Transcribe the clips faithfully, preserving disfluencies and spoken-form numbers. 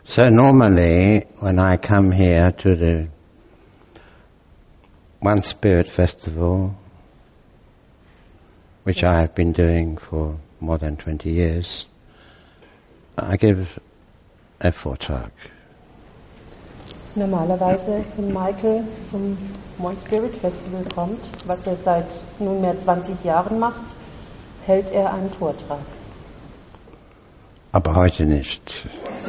So normally, when I come here to the One Spirit Festival, which I have been doing for more than twenty years, I give a Vortrag. Normalerweise, wenn Michael zum One Spirit Festival kommt, was er seit nunmehr zwanzig Jahren macht, hält er einen Vortrag. Aber heute nicht.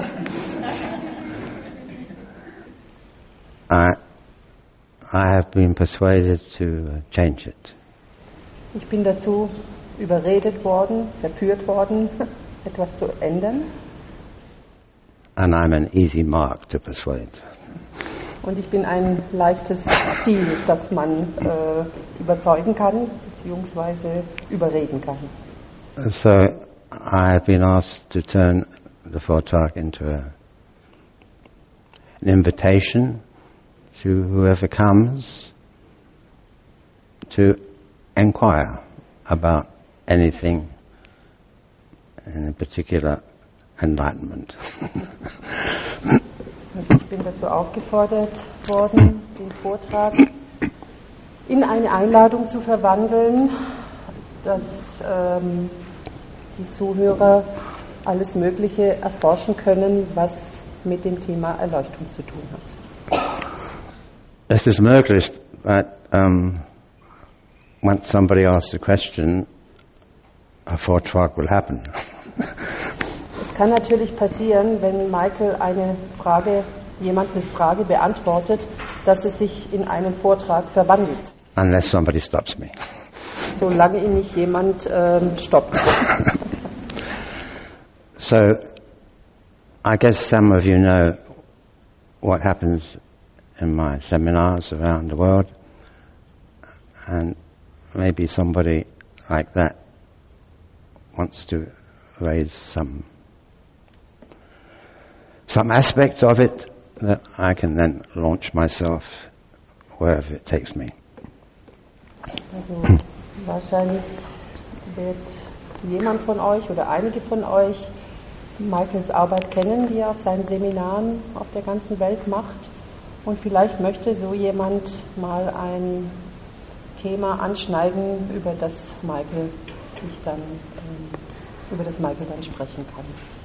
I, I have been persuaded to change it. Ich bin dazu überredet worden, verführt worden, etwas zu ändern. And I'm an easy mark to persuade. Und ich bin ein leichtes Ziel, das man äh, überzeugen kann, beziehungsweise überreden kann. So I have been asked to turn the Vortrag into a, an invitation to whoever comes to inquire about anything, in particular enlightenment. Ich bin dazu aufgefordert worden, den Vortrag in eine Einladung zu verwandeln, dass ähm, die Zuhörer alles Mögliche erforschen können, was mit dem Thema Erleuchtung zu tun hat. Es ist möglich, that um, once somebody asks a question, a Vortrag will happen. Es kann natürlich passieren, wenn Michael eine Frage, jemandes Frage beantwortet, dass es sich in einen Vortrag verwandelt. Unless somebody stops me. Solange ihn nicht jemand ähm, stoppt. So, I guess some of you know what happens in my seminars around the world, and maybe somebody like that wants to raise some some aspect of it that I can then launch myself wherever it takes me. Also wahrscheinlich wird jemand von euch oder einige von euch Michaels Arbeit kennen, die er auf seinen Seminaren auf der ganzen Welt macht. Und vielleicht möchte so jemand mal ein Thema anschneiden, über das Michael sich dann, ähm, über das Michael dann sprechen kann.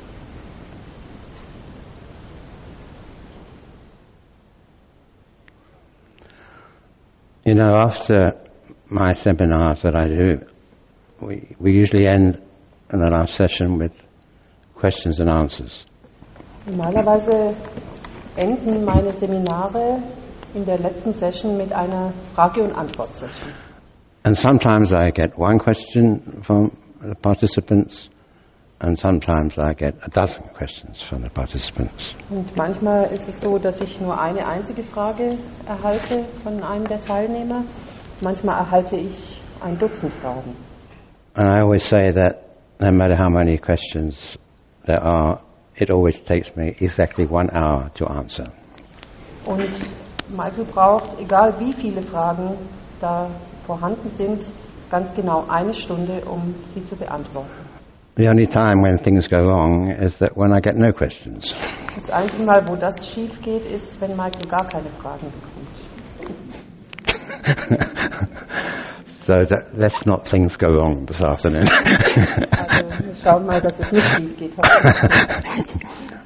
You know, after my seminars that I do, we, we usually end in the last session with questions and answers. Normalerweise enden meine Seminare in der letzten Session mit einer Frage- und Antwort-Session. And sometimes I get one question from the participants, and sometimes I get a dozen questions from the participants. Und manchmal ist es so, dass ich nur eine einzige Frage erhalte von einem der Teilnehmer. Manchmal erhalte ich ein Dutzend Fragen. And I always say that no matter how many questions there are, it always takes me exactly one hour to answer. Und Michael braucht, egal wie viele Fragen da vorhanden sind, ganz genau eine Stunde, um sie zu beantworten. The only time when things go wrong is that when I get no questions. Das einzige Mal, wo das schief geht, ist, wenn Michael gar keine Fragen bekommt. So that, let's not things go wrong this afternoon. Also wir schauen mal, dass es nicht schief geht heute.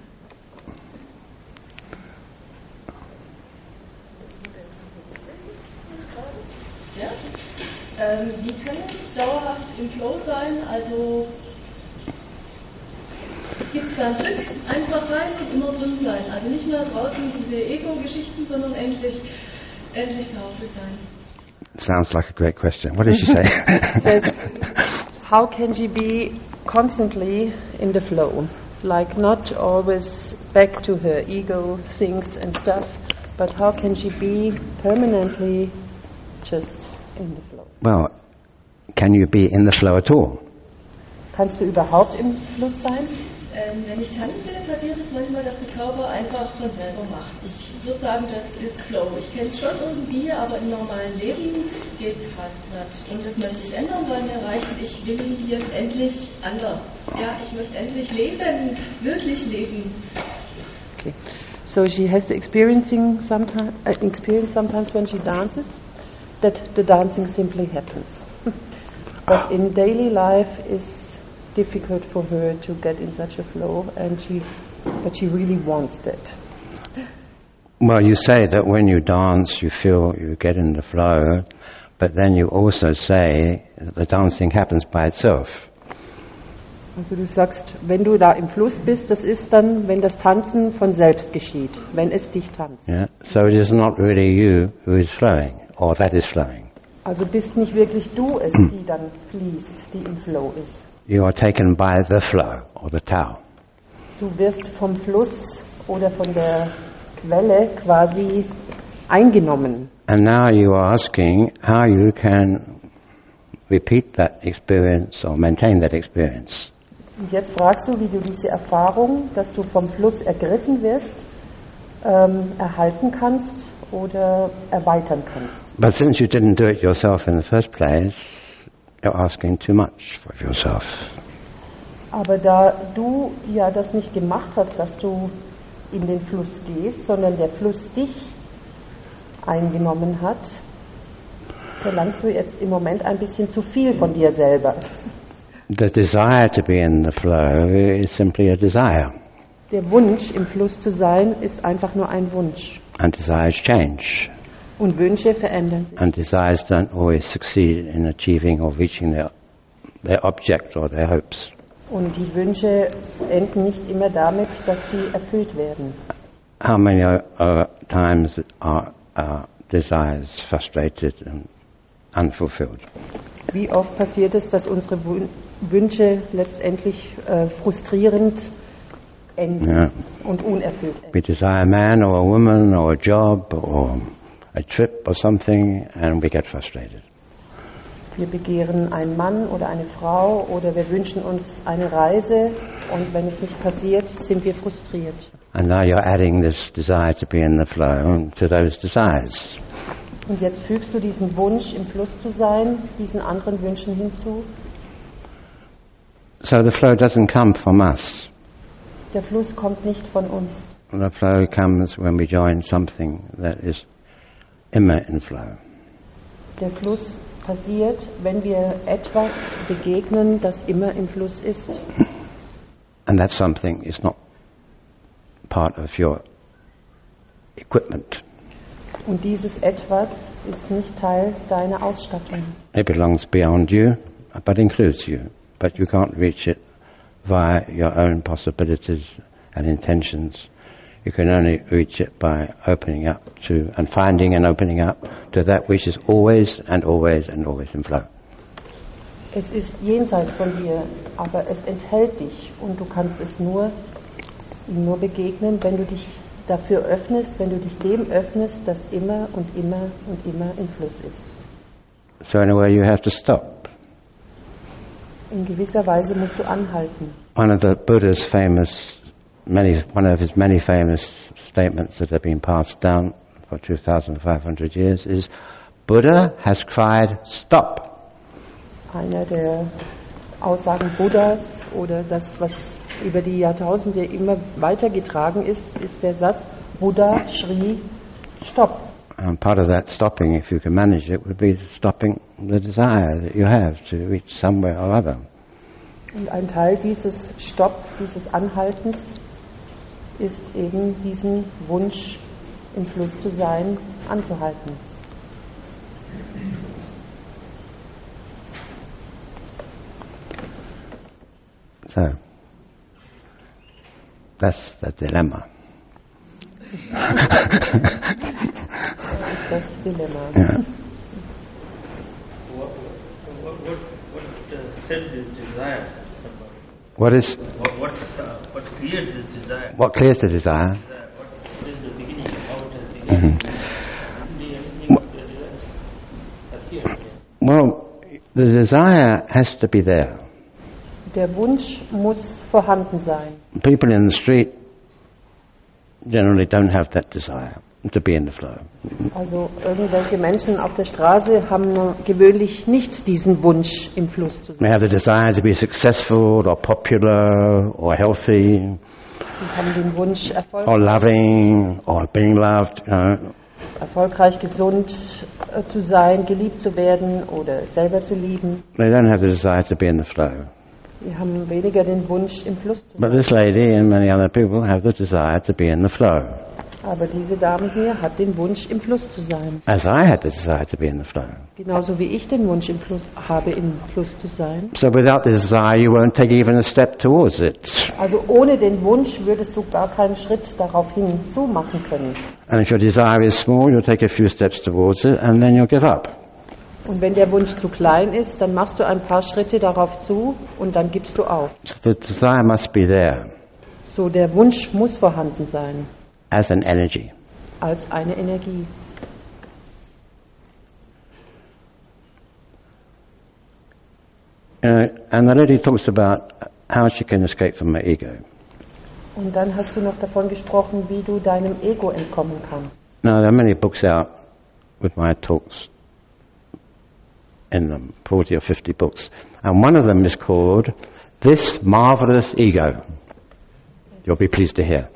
Ähm, wie kann ich dauerhaft im Flow sein? Also gibt es da einen Trick? Einfach rein und immer drin sein. Also nicht mehr draußen diese Ego-Geschichten, sondern endlich, endlich zu Hause sein. Sounds like a great question. What did she say? Says, how can she be constantly in the flow? Like not always back to her ego things and stuff, but how can she be permanently just in the flow? Well, can you be in the flow at all? Kannst du überhaupt im Fluss sein? Ähm, wenn ich tanze, passiert es manchmal, dass der Körper einfach von selber macht. Ich würde sagen, das ist Flow. Ich kenne es schon irgendwie, aber im normalen Leben geht es fast nicht. Und das möchte ich ändern, weil mir reicht, ich will jetzt endlich anders. Ja, ich möchte endlich leben, wirklich leben. Okay. So she has the experiencing sometimes, uh, experience sometimes when she dances that the dancing simply happens. But in daily life it's difficult for her to get in such a flow, and she, but she really wants that. Well, you say that when you dance, you feel you get in the flow, but then you also say that the dancing happens by itself. Also du sagst, wenn du da im Fluss bist, das ist dann, wenn das Tanzen von selbst geschieht, wenn es dich tanzt. Yeah. So it is not really you who is flowing, or that is flowing. Also bist nicht wirklich du es, die dann fließt, die im Flow ist. You are taken by the flow, or the Tao. Du wirst vom Fluss oder von der Quelle quasi eingenommen. And now you are asking how you can repeat that experience or maintain that experience. Und jetzt fragst du, wie du diese Erfahrung, dass du vom Fluss ergriffen wirst, ähm, erhalten kannst oder erweitern kannst. But since you didn't do it yourself in the first place, you're asking too much of yourself. Aber da du ja das nicht gemacht hast, dass du in den Fluss gehst, sondern der Fluss dich eingenommen hat, verlangst du jetzt im Moment ein bisschen zu viel von dir selber. The desire to be in the flow is simply a desire. Der Wunsch, im Fluss zu sein, ist einfach nur ein Wunsch. And desires change. Und Wünsche verändern sich. And desires don't always succeed in achieving or reaching their, their object or their hopes. Und die Wünsche enden nicht immer damit, dass sie erfüllt werden. How many uh, times are uh, desires frustrated and unfulfilled? Wie oft passiert es, dass unsere Wünsche letztendlich äh, frustrierend enden Yeah. und unerfüllt enden? We desire a man or a woman or a job or a trip or something, and we get frustrated. Wir begehren einen Mann oder eine Frau oder wir wünschen uns eine Reise, und wenn es nicht passiert, sind wir frustriert. And now you're adding this desire to be in the flow to those desires. Und jetzt fügst du diesen Wunsch, im Fluss zu sein, diesen anderen Wünschen hinzu. So the flow doesn't come from us. Der Fluss kommt nicht von uns. The flow comes when we join something that is immer in flow. Der Fluss passiert, wenn wir etwas begegnen, das immer im Fluss ist. And that something is not part of your equipment. Und dieses Etwas ist nicht Teil deiner Ausstattung. It belongs beyond you, but includes you. But you can't reach it via your own possibilities and intentions. You can only reach it by opening up to, and finding and opening up to that which is always and always and always in flow. Es ist jenseits von dir, aber es enthält dich, und du kannst es nur, ihm nur begegnen, wenn du dich dafür öffnest, wenn du dich dem öffnest, das immer und immer und immer im Fluss ist. So in a way you have to stop. In gewisser Weise musst du anhalten. One of the Buddha's famous, many, one of his many famous statements that have been passed down for two thousand five hundred years is, Buddha has cried, stop. Einer der Aussagen Buddhas oder das, was über die Jahrtausende immer weitergetragen ist, ist der Satz, Buddha schrie, stopp. And part of that stopping, if you can manage it, would be stopping the desire that you have to reach somewhere or other. Und ein Teil dieses Stopp, dieses Anhaltens, ist eben diesen Wunsch, im Fluss zu sein, anzuhalten. So, that's the dilemma. Das ist das Dilemma. Yeah. What, what, what, what uh, set these desires? Somebody? What is, What, what's, uh, what creates this desire? what clears the desire? Desire, What is the beginning? How it has begun? The anything of the desire appears. Well, the desire has to be there. Der Wunsch muss vorhanden sein. People in the street generally don't have that desire to be in the flow. Also irgendwelche Menschen auf der Straße haben gewöhnlich nicht diesen Wunsch, im Fluss zu They sein. have the desire to be successful or popular or healthy und haben den Wunsch, erfolg or loving, or being loved, you know. erfolgreich, gesund äh, zu sein, geliebt zu werden oder selber zu lieben. They don't have the desire to be in the flow. Wir haben weniger den Wunsch, im Fluss zu But sein. this lady and many other people have the desire to be in the flow, Aber diese Dame hier hat den Wunsch, im Fluss zu sein. as I had the desire to be in the flow. Genauso wie ich den Wunsch, im Fluss habe, im Fluss zu sein. So without the desire, you won't take even a step towards it. Also ohne den Wunsch würdest du gar keinen Schritt darauf hinzu machen können. And if your desire is small, you'll take a few steps towards it, and then you'll give up. Und wenn der Wunsch zu klein ist, dann machst du ein paar Schritte darauf zu und dann gibst du auf. The desire must be there So, der Wunsch muss vorhanden sein, as an energy. als eine Energie. Uh, and the lady talks about how she can escape from her ego. Und dann hast du noch davon gesprochen, wie du deinem Ego entkommen kannst. Now, there are many books out with my talks in them, forty or fifty books. And one of them is called This Marvelous Ego. You'll be pleased to hear.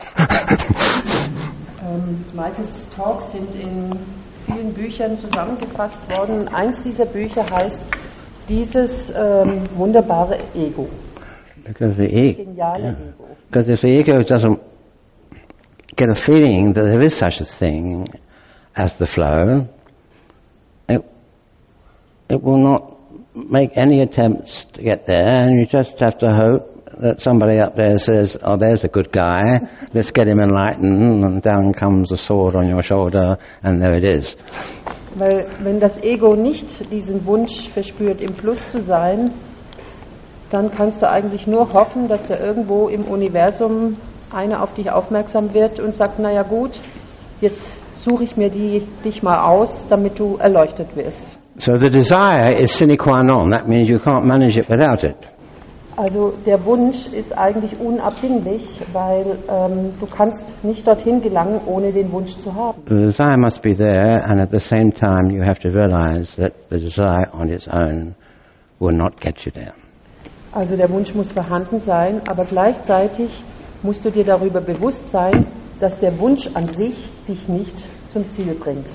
Ähm, Michaels Talks sind in vielen Büchern zusammengefasst worden. Eins dieser Bücher heißt dieses ähm, wunderbare Ego. Because the, e- Geniale yeah. Ego. Because if the ego doesn't get a feeling that there is such a thing as the flow, it, it will not make any attempts to get there, and you just have to hope that somebody up there says, oh, there's a good guy, let's get him enlightened, and down comes a sword on your shoulder, and there it is. Weil wenn das Ego nicht diesen Wunsch verspürt, im Fluss zu sein, dann kannst du eigentlich nur hoffen, dass da irgendwo im Universum einer auf dich aufmerksam wird und sagt, naja gut, jetzt suche ich mir die, dich mal aus, damit du erleuchtet wirst. So the desire is sine qua non. That means you can't manage it without it. Also der Wunsch ist eigentlich unabdinglich, weil ähm, du kannst nicht dorthin gelangen, ohne den Wunsch zu haben. The desire must be there, and at the same time you have to realize that the desire on its own will not get you there. Also der Wunsch muss vorhanden sein, aber gleichzeitig musst du dir darüber bewusst sein, dass der Wunsch an sich dich nicht zum Ziel bringt.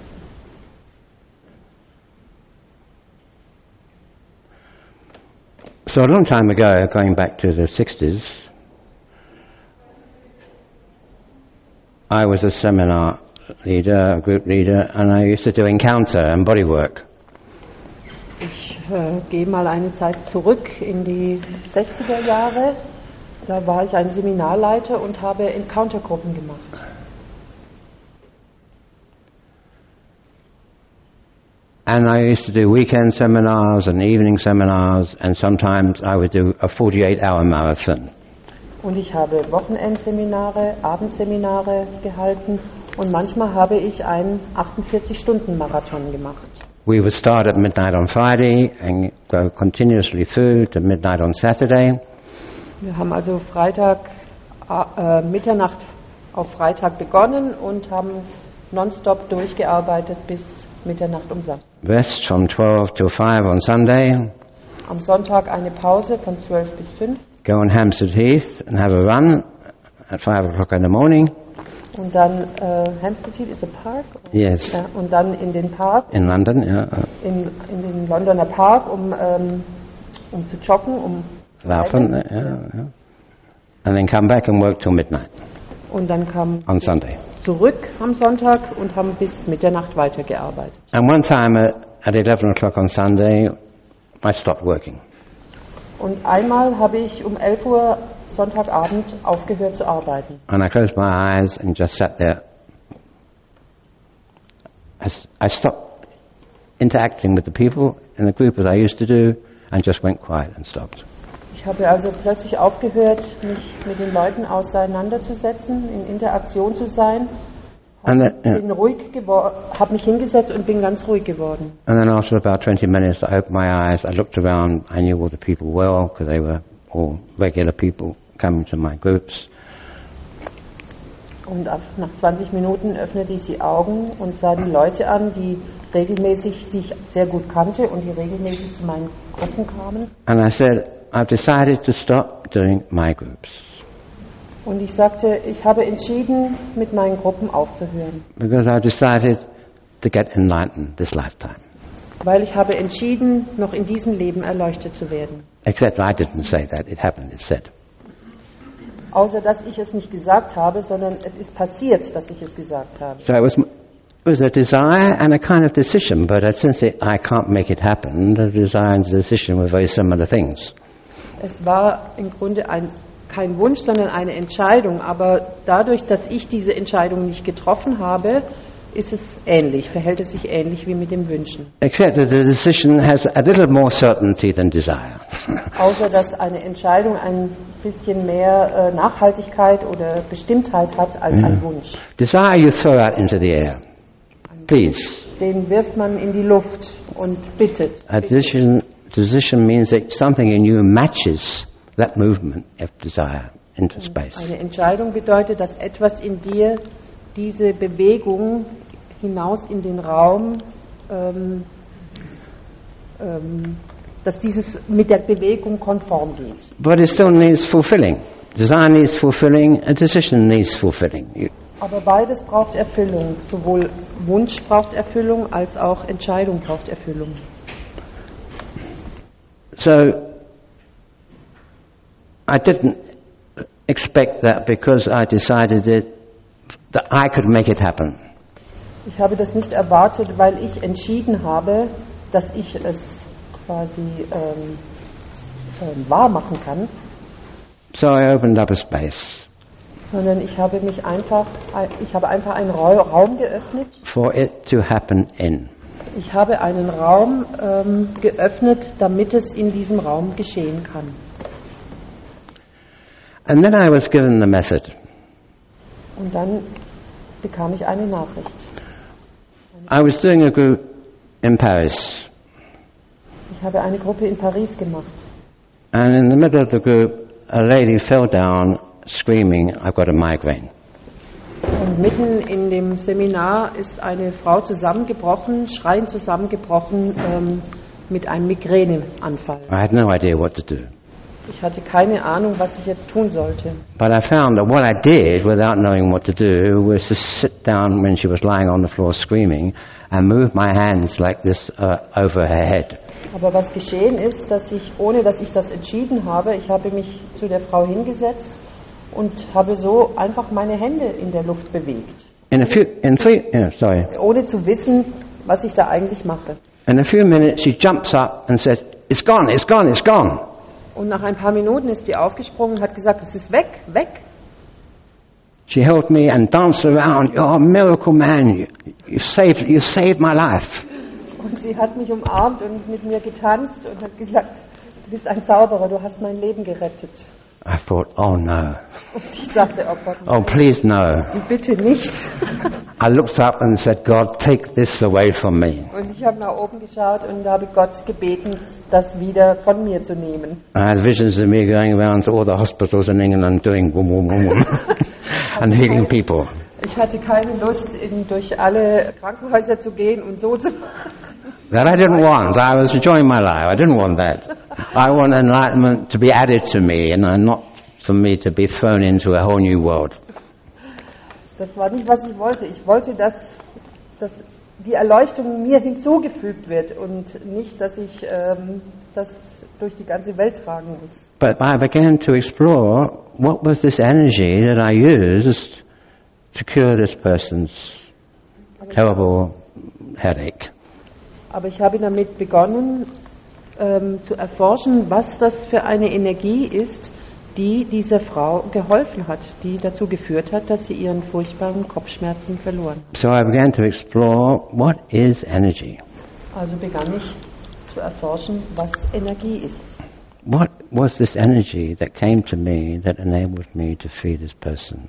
So a long time ago, going back to the sixties, I was a seminar leader, a group leader, and I used to do encounter and bodywork. Ich äh, gehe mal eine Zeit zurück in die sechziger Jahre. Da war ich ein Seminarleiter und habe Encountergruppen gemacht. And I used to do weekend seminars and evening seminars, and sometimes I would do a forty-eight hour marathon. Und ich habe Wochenendseminare, Abendseminare gehalten und manchmal habe ich einen achtundvierzig-Stunden-Marathon gemacht. We would start at midnight on Friday and go continuously through to midnight on Saturday. Wir haben also Freitag, äh, Mitternacht auf Freitag begonnen und haben nonstop durchgearbeitet bis Mitternacht um Samstag. Rest from twelve till five on Sunday. Am Sonntag eine Pause von zwölf bis fünf. Go on Hampstead Heath and have a run at five o'clock in the morning. Und dann äh, Hampstead Heath ist ein Park. Yes. Ja, und dann in den Park, In London, yeah. in, in den Londoner Park, um, ähm, um zu joggen, um Laufen, yeah, yeah. And then come back and work till midnight und dann kam on Sunday. zurück am Sonntag und haben bis Mitternacht weitergearbeitet. And one time at, at eleven o'clock on Sunday, I stopped working. Und einmal habe ich um elf Uhr Sonntagabend aufgehört zu arbeiten. And I closed my eyes and just sat there. I, s- I stopped interacting with the people in the group as I used to do and just went quiet and stopped. Ich habe also plötzlich aufgehört, mich mit den Leuten auseinanderzusetzen, in Interaktion zu sein. And then, yeah. Bin ruhig geworden, habe mich hingesetzt und bin ganz ruhig geworden. And then after about twenty minutes, I opened my eyes, I looked around, I knew all the people well because they were all regular people coming to my groups. Und ab- nach zwanzig Minuten öffnete ich die Augen und sah die Leute an, die regelmäßig, die ich sehr gut kannte und die regelmäßig zu meinen Gruppen kamen. And I said, I've decided to stop doing my groups. Und ich sagte, ich habe entschieden, mit meinen Gruppen aufzuhören. Because I decided to get enlightened this lifetime. Weil ich habe entschieden, noch in diesem Leben erleuchtet zu werden. Except I didn't say that, it happened, it's said. Außer, dass ich es nicht gesagt habe, sondern es ist passiert, dass ich es gesagt habe. So it was, it was a desire and a kind of decision, but since it, I can't make it happen, the desire and the decision were very similar things. Es war im Grunde ein, kein Wunsch, sondern eine Entscheidung. Aber dadurch, dass ich diese Entscheidung nicht getroffen habe, ist es ähnlich, verhält es sich ähnlich wie mit dem Wünschen. Except that the decision has a little more certainty than desire. Außer, dass eine Entscheidung ein bisschen mehr äh, Nachhaltigkeit oder Bestimmtheit hat als Mhm. ein Wunsch. Desire you throw out into the air. Please. Den wirft man in die Luft und bittet. A decision, decision means that something in you matches that movement of desire into space. Eine Entscheidung bedeutet, dass etwas in dir diese Bewegung hinaus in den Raum, ähm, ähm, dass dieses mit der Bewegung konform geht. But it still needs fulfilling. Desire needs fulfilling, a decision needs fulfilling. You- Aber beides braucht Erfüllung. Sowohl Wunsch braucht Erfüllung, als auch Entscheidung braucht Erfüllung. So, I didn't expect that because I decided it, that I could make it happen. Ich habe das nicht erwartet, weil ich entschieden habe, dass ich es quasi ähm, ähm, wahr machen kann, So I opened up a space sondern ich habe mich einfach, ich habe einfach einen Ra- Raum geöffnet. for it to happen in. Ich habe einen Raum ähm, geöffnet, damit es in diesem Raum geschehen kann. And then I was given the method. Und dann bekam ich eine Nachricht. I was doing a group in Paris, Ich habe eine Gruppe in Paris gemacht. and in the middle of the group, a lady fell down screaming, "I've got a migraine." Und mitten in dem Seminar ist eine Frau zusammengebrochen, schreiend zusammengebrochen ähm, mit einem Migräneanfall. I had no idea what to do. Ich hatte keine Ahnung, was ich jetzt tun sollte. But I found that what I did, without knowing what to do, was to sit down when she was lying on the floor screaming and move my hands like this uh, over her head. Aber was geschehen ist, dass ich, ohne dass ich das entschieden habe, ich habe mich zu der Frau hingesetzt und habe so einfach meine Hände in der Luft bewegt, In a few, in three, yeah, sorry. ohne zu wissen, was ich da eigentlich mache. In a few minutes, she jumps up and says, "It's gone, it's gone, it's gone." Und nach ein paar Minuten ist sie aufgesprungen und hat gesagt, es ist weg, weg. She held me and danced around. "You're a miracle man. You, you saved, you saved my life." Und sie hat mich umarmt und mit mir getanzt und hat gesagt, du bist ein Zauberer, du hast mein Leben gerettet. I thought, "Oh no, Und ich dachte, oh Gott, oh please no." bitte nicht. I looked up and said, "God, take this away from me." Und ich habe nach oben geschaut und habe Gott gebeten, das wieder von mir zu nehmen. I had visions of me going around to all the hospitals in England doing boom, boom, boom, boom, and healing people. Ich hatte keine Lust, in, durch alle Krankenhäuser zu gehen und so zu machen. That I didn't want. I was enjoying my life. I didn't want that. I want enlightenment to be added to me and not for me to be thrown into a whole new world. Das war nicht, was ich wollte. Ich wollte, dass, dass die Erleuchtung mir hinzugefügt wird und nicht, dass ich ähm, das durch die ganze Welt tragen muss. But I began to explore what was this energy that I used to cure this person's terrible headache. Aber ich habe damit begonnen ähm, zu erforschen, was das für eine Energie ist, die dieser Frau geholfen hat, die dazu geführt hat, dass sie ihren furchtbaren Kopfschmerzen verloren. So I began to explore what is energy. Also begann ich zu erforschen, was Energie ist. What was this energy that came to me that enabled me to free this person?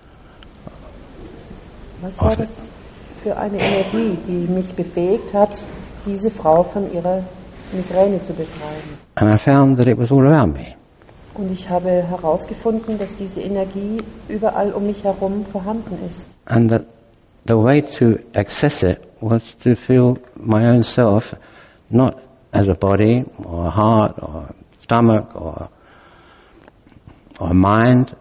Was war das für eine Energie, die mich befähigt hat, diese Frau von ihrer Migräne zu befreien? And I found that it was all around me. Und ich habe herausgefunden, dass diese Energie überall um mich herum vorhanden ist. And that the way to access it was to feel my own self not as a body or a heart or stomach or or mind,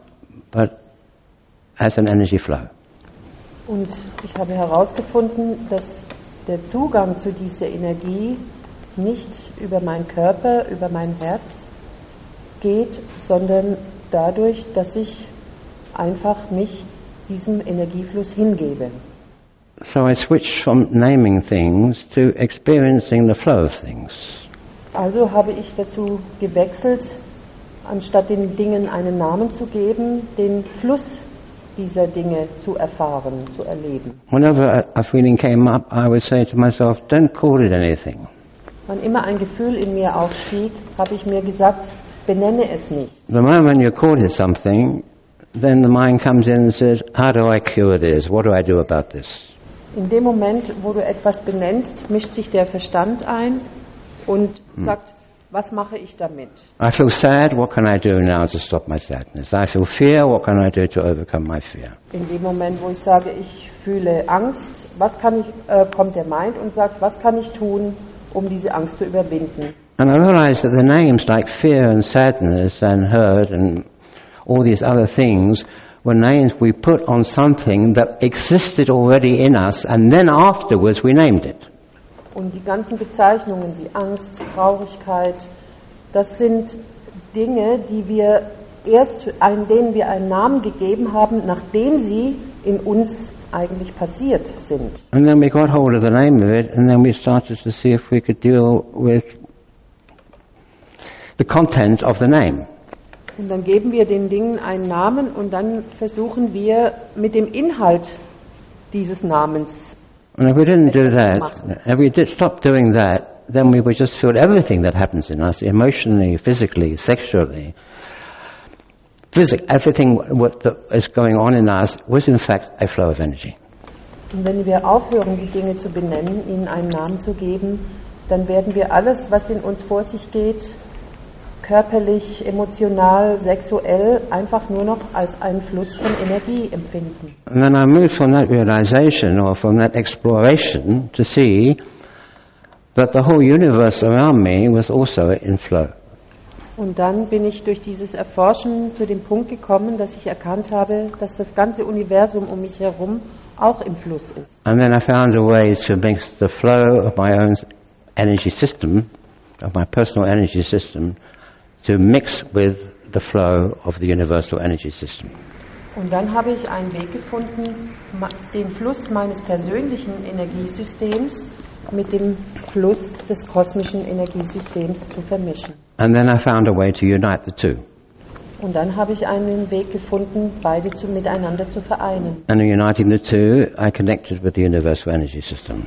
but as an energy flow. Und ich habe herausgefunden, dass der Zugang zu dieser Energie nicht über meinen Körper, über mein Herz geht, sondern dadurch, dass ich einfach mich diesem Energiefluss hingebe. So I switched from naming things to experiencing the flow of things. Also habe ich dazu gewechselt, anstatt den Dingen einen Namen zu geben, den Fluss dieser Dinge zu erfahren, zu erleben. Whenever a, a feeling came up, I would say to myself, don't call it anything. Wann immer ein Gefühl in mir aufstieg, habe ich mir gesagt, benenne es nicht. The moment you call it something, then the mind comes in and says, how do I cure this? What do I do about this? In dem Moment, wo du etwas benennst, mischt sich der Verstand ein und hm. sagt, was mache ich damit? I feel sad, what can I do now to stop my sadness? I feel fear, what can I do to overcome my fear? In dem Moment, wo ich sage, ich fühle Angst, was kann ich, äh, kommt der Mind und sagt, was kann ich tun, um diese Angst zu überwinden? And I realized that the names like fear and sadness and hurt and all these other things were names we put on something that existed already in us, and then afterwards we named it. Und die ganzen Bezeichnungen wie Angst, Traurigkeit, das sind Dinge, die wir erst, denen wir einen Namen gegeben haben, nachdem sie in uns eigentlich passiert sind. And then we got hold of the name of it, and then we started to see if we could deal with the content of the name. Und dann geben wir den Dingen einen Namen und dann versuchen wir mit dem Inhalt dieses Namens. And if we didn't do that, if we did stop doing that, then we would just feel everything that happens in us, emotionally, physically, sexually. Physic, everything what the, is going on in us was in fact a flow of energy. Und wenn wir aufhören, die Dinge zu benennen, ihnen einen Namen zu geben, dann werden wir alles, was in uns vor sich geht, körperlich, emotional, sexuell, einfach nur noch als einen Fluss von Energie empfinden. And then I moved from that realization or from that exploration to see that the whole universe around me was also in flow. Und dann bin ich durch dieses Erforschen zu dem Punkt gekommen, dass ich erkannt habe, dass das ganze Universum um mich herum auch im Fluss ist. And then I found a way to mix the flow of my own energy system, of my personal energy system, to mix with the flow of the universal energy system. Und dann habe ich einen Weg gefunden, den Fluss meines persönlichen Energiesystems mit dem Fluss des kosmischen Energiesystems zu vermischen. And then I found a way to unite the two. Und dann habe ich einen Weg gefunden, beide zu, miteinander zu vereinen. And in uniting the two, I connected with the universal energy system.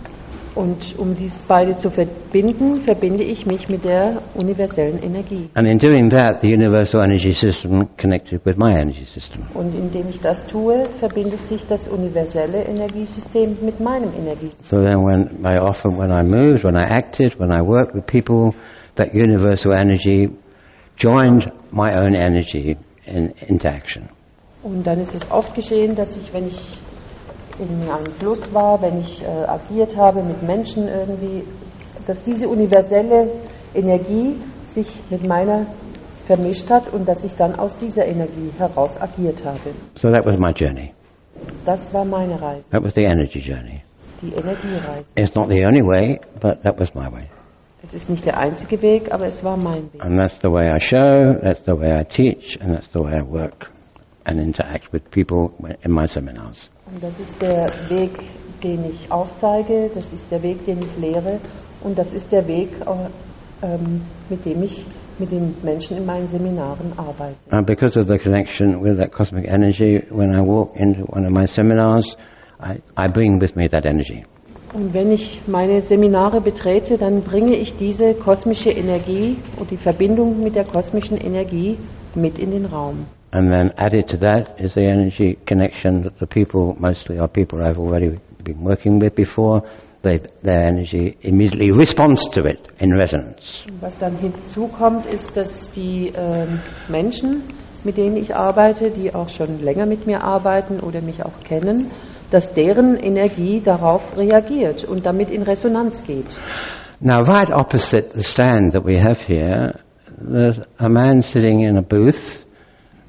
Und um dies beide zu verbinden, verbinde ich mich mit der universellen Energie. And in doing that, the universal energy system connected with my energy system. Und indem ich das tue, verbindet sich das universelle Energiesystem mit meinem Energiesystem. So then when I often, when I moved, when I acted, when I worked with people, that universal energy joined my own energy in, into action. Und dann ist es oft geschehen, dass ich, wenn ich in einem Fluss war, wenn ich äh, agiert habe mit Menschen irgendwie, dass diese universelle Energie sich mit meiner vermischt hat und dass ich dann aus dieser Energie heraus agiert habe. So that was my journey. Das war meine Reise. That was the energy journey. Die Energiereise. It's not the only way, but that was my way. Es ist nicht der einzige Weg, aber es war mein Weg. And that's the way I show, that's the way I teach, and that's the way I work and interact with people in my seminars. Und das ist der Weg, den ich aufzeige, das ist der Weg, den ich lehre und das ist der Weg, ähm, mit dem ich mit den Menschen in meinen Seminaren arbeite. And because of the connection with that cosmic energy, when I walk into one of my seminars, I, I bring with me that energy. Und wenn ich meine Seminare betrete, dann bringe ich diese kosmische Energie und die Verbindung mit der kosmischen Energie mit in den Raum. And then added to that is the energy connection that the people, mostly are people I've already been working with before, they, their energy immediately responds to it in resonance. Was dann hinzukommt, ist, dass die äh, Menschen, mit denen ich arbeite, die auch schon länger mit mir arbeiten oder mich auch kennen, dass deren Energie darauf reagiert und damit in Resonanz geht. Now, right opposite the stand that we have here, there's a man sitting in a booth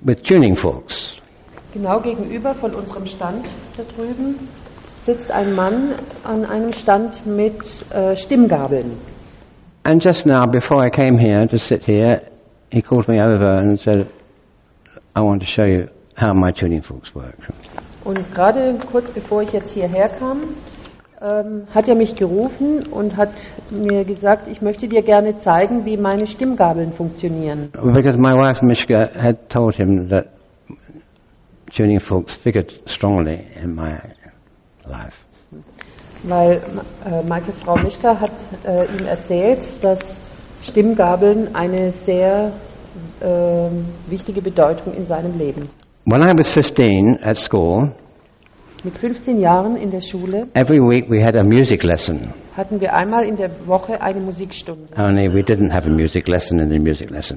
with tuning forks. Genau gegenüber von unserem Stand da drüben sitzt ein Mann an einem Stand mit äh, Stimmgabeln. And just now, before I came here to sit here, he called me over and said, I want to show you how my tuning forks work. Und gerade kurz bevor ich jetzt hierher kam, ähm, hat er mich gerufen und hat mir gesagt, ich möchte dir gerne zeigen, wie meine Stimmgabeln funktionieren. Because my wife Mishka had told him that tuning forks figured strongly in my life. Weil äh, Michaels Frau Mischka hat äh, ihm erzählt, dass Stimmgabeln eine sehr äh, wichtige Bedeutung in seinem Leben. When I was fifteen at school, Mit fünfzehn Jahren in der Schule every week we had a music lesson. hatten wir einmal in der Woche eine Musikstunde. Only we didn't have a music lesson in the music lesson.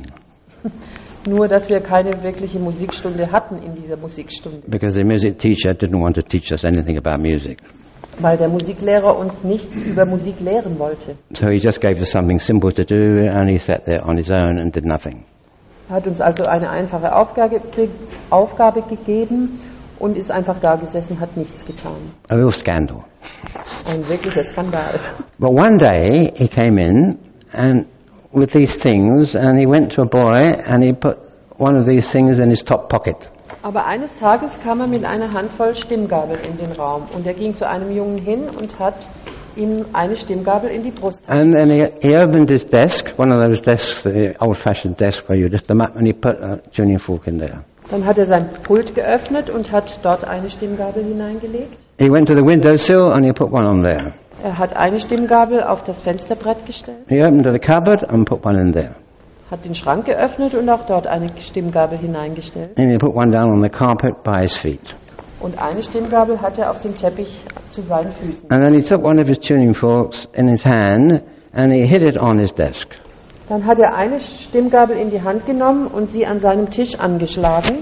Nur, dass wir keine wirkliche Musikstunde hatten in dieser Musikstunde. Because the music teacher didn't want to teach us anything about music. Weil der Musiklehrer uns nichts über Musik lehren wollte. So he just gave us something simple to do and he sat there on his own and did nothing. Er hat uns also eine einfache Aufgabe, Aufgabe gegeben und ist einfach da gesessen, hat nichts getan. A real scandal. Ein wirklicher Skandal. But one day he came in and with these things and he went to a boy and he put one of these things in his top pocket. Aber eines Tages kam er mit einer Handvoll Stimmgabeln in den Raum und er ging zu einem Jungen hin und hat ihm eine Stimmgabel in die Brust. And then he, he opened his desk, one of those desks, the old-fashioned desk where you lift them up, and he put a tuning fork in there. Dann hat er sein Pult geöffnet und hat dort eine Stimmgabel hineingelegt. He went to the windowsill and he put one on there. Er hat eine Stimmgabel auf das Fensterbrett gestellt, He opened the cupboard and put one in there. hat den Schrank geöffnet und auch dort eine Stimmgabel hineingestellt. And he put one down on the carpet by his feet. Und eine Stimmgabel hat er auf dem Teppich zu seinen Füßen. And then he took one of his tuning forks in his hand and he hit it on his desk. Dann hat er eine Stimmgabel in die Hand genommen und sie an seinem Tisch angeschlagen.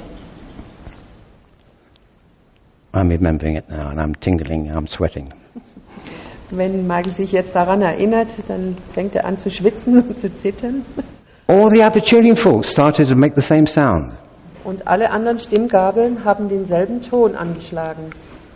I'm remembering it now and I'm tingling, I'm sweating. Wenn Michael sich jetzt daran erinnert, dann fängt er an zu schwitzen und zu zittern. All the other tuning forks started to make the same sound. Und alle anderen Stimmgabeln haben denselben Ton angeschlagen.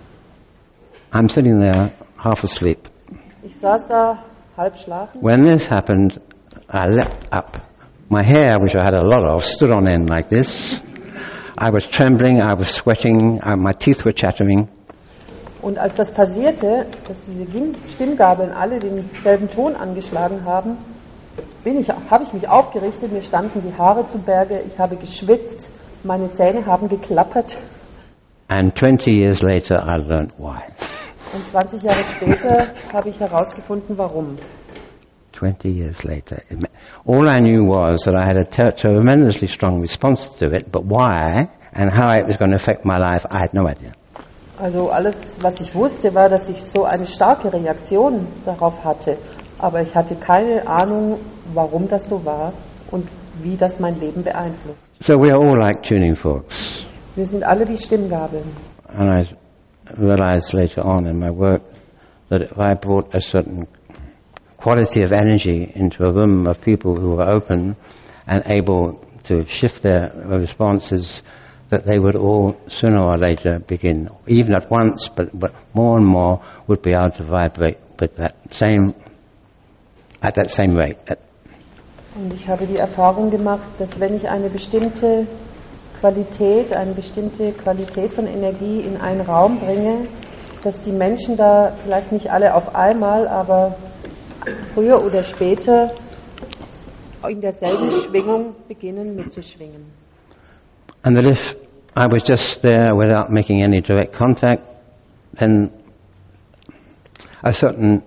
I'm sitting there, half asleep. Ich saß da halb schlafend. When this happened, I leapt up. My hair, which I had a lot of, stood on end like this. I was trembling, I was sweating, I, my teeth were chattering. Und als das passierte, dass diese Stimmgabeln alle denselben Ton angeschlagen haben, bin ich, habe ich mich aufgerichtet, mir standen die Haare zu Berge, ich habe geschwitzt, meine Zähne haben geklappert. And twenty years later, I learned why. Und zwanzig Jahre später habe ich herausgefunden, warum. twenty years later. All I knew was that I had a ter- tremendously strong response to it, but why and how it was going to affect my life, I had no idea. Also alles, was ich wusste, war, dass ich so eine starke Reaktion darauf hatte. Aber ich hatte keine Ahnung, warum das so war und wie das mein Leben beeinflusst. So we are all like tuning forks. Wir sind alle wie Stimmgabeln. And I realized later on in my work that if I brought a certain quality of energy into a room of people who were open and able to shift their responses, that they would all sooner or later begin, even at once, but, but more and more would be able to vibrate with that same, at that same rate. Und ich habe die Erfahrung gemacht, dass wenn ich eine bestimmte Qualität, eine bestimmte Qualität von Energie in einen Raum bringe, dass die Menschen da vielleicht nicht alle auf einmal, aber früher oder später in derselben Schwingung beginnen mitzuschwingen. And that if I was just there without making any direct contact, then a certain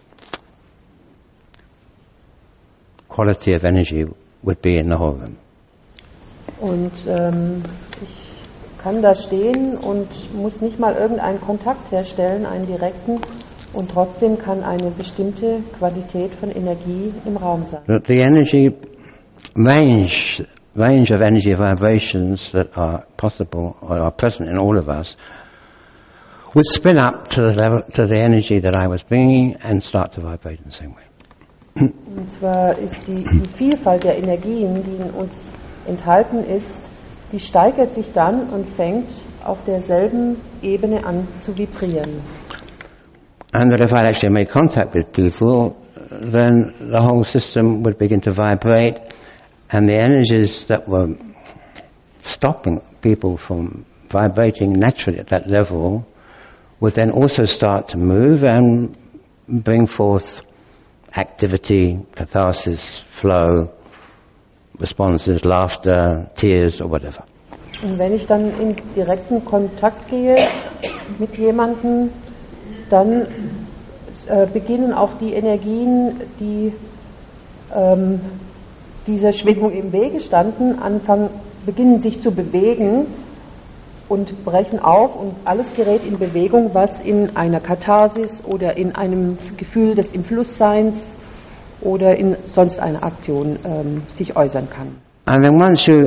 quality of energy would be in the whole room. Und ähm, ich kann da stehen und muss nicht mal irgendeinen Kontakt herstellen, einen direkten, und trotzdem kann eine bestimmte Qualität von Energie im Raum sein. That the energy range, range of energy vibrations that are possible or are present in all of us would spin up to the level, to the energy that I was bringing and start to vibrate in the same way. Und zwar ist die, die Vielfalt der Energien, die in uns enthalten ist, die steigert sich dann und fängt auf derselben Ebene an zu vibrieren. And that if I actually made contact with people, then the whole system would begin to vibrate, and the energies that were stopping people from vibrating naturally at that level would then also start to move and bring forth activity, catharsis, flow, responses, laughter, tears or whatever. Und wenn ich dann in direkten Kontakt gehe mit jemandem, dann äh, beginnen auch die Energien, die ähm, dieser Schwingung im Wege standen, anfangen, beginnen sich zu bewegen und brechen auf und alles gerät in Bewegung, was in einer Katharsis oder in einem Gefühl des im Flussseins oder in sonst einer Aktion ähm, sich äußern kann. And then once you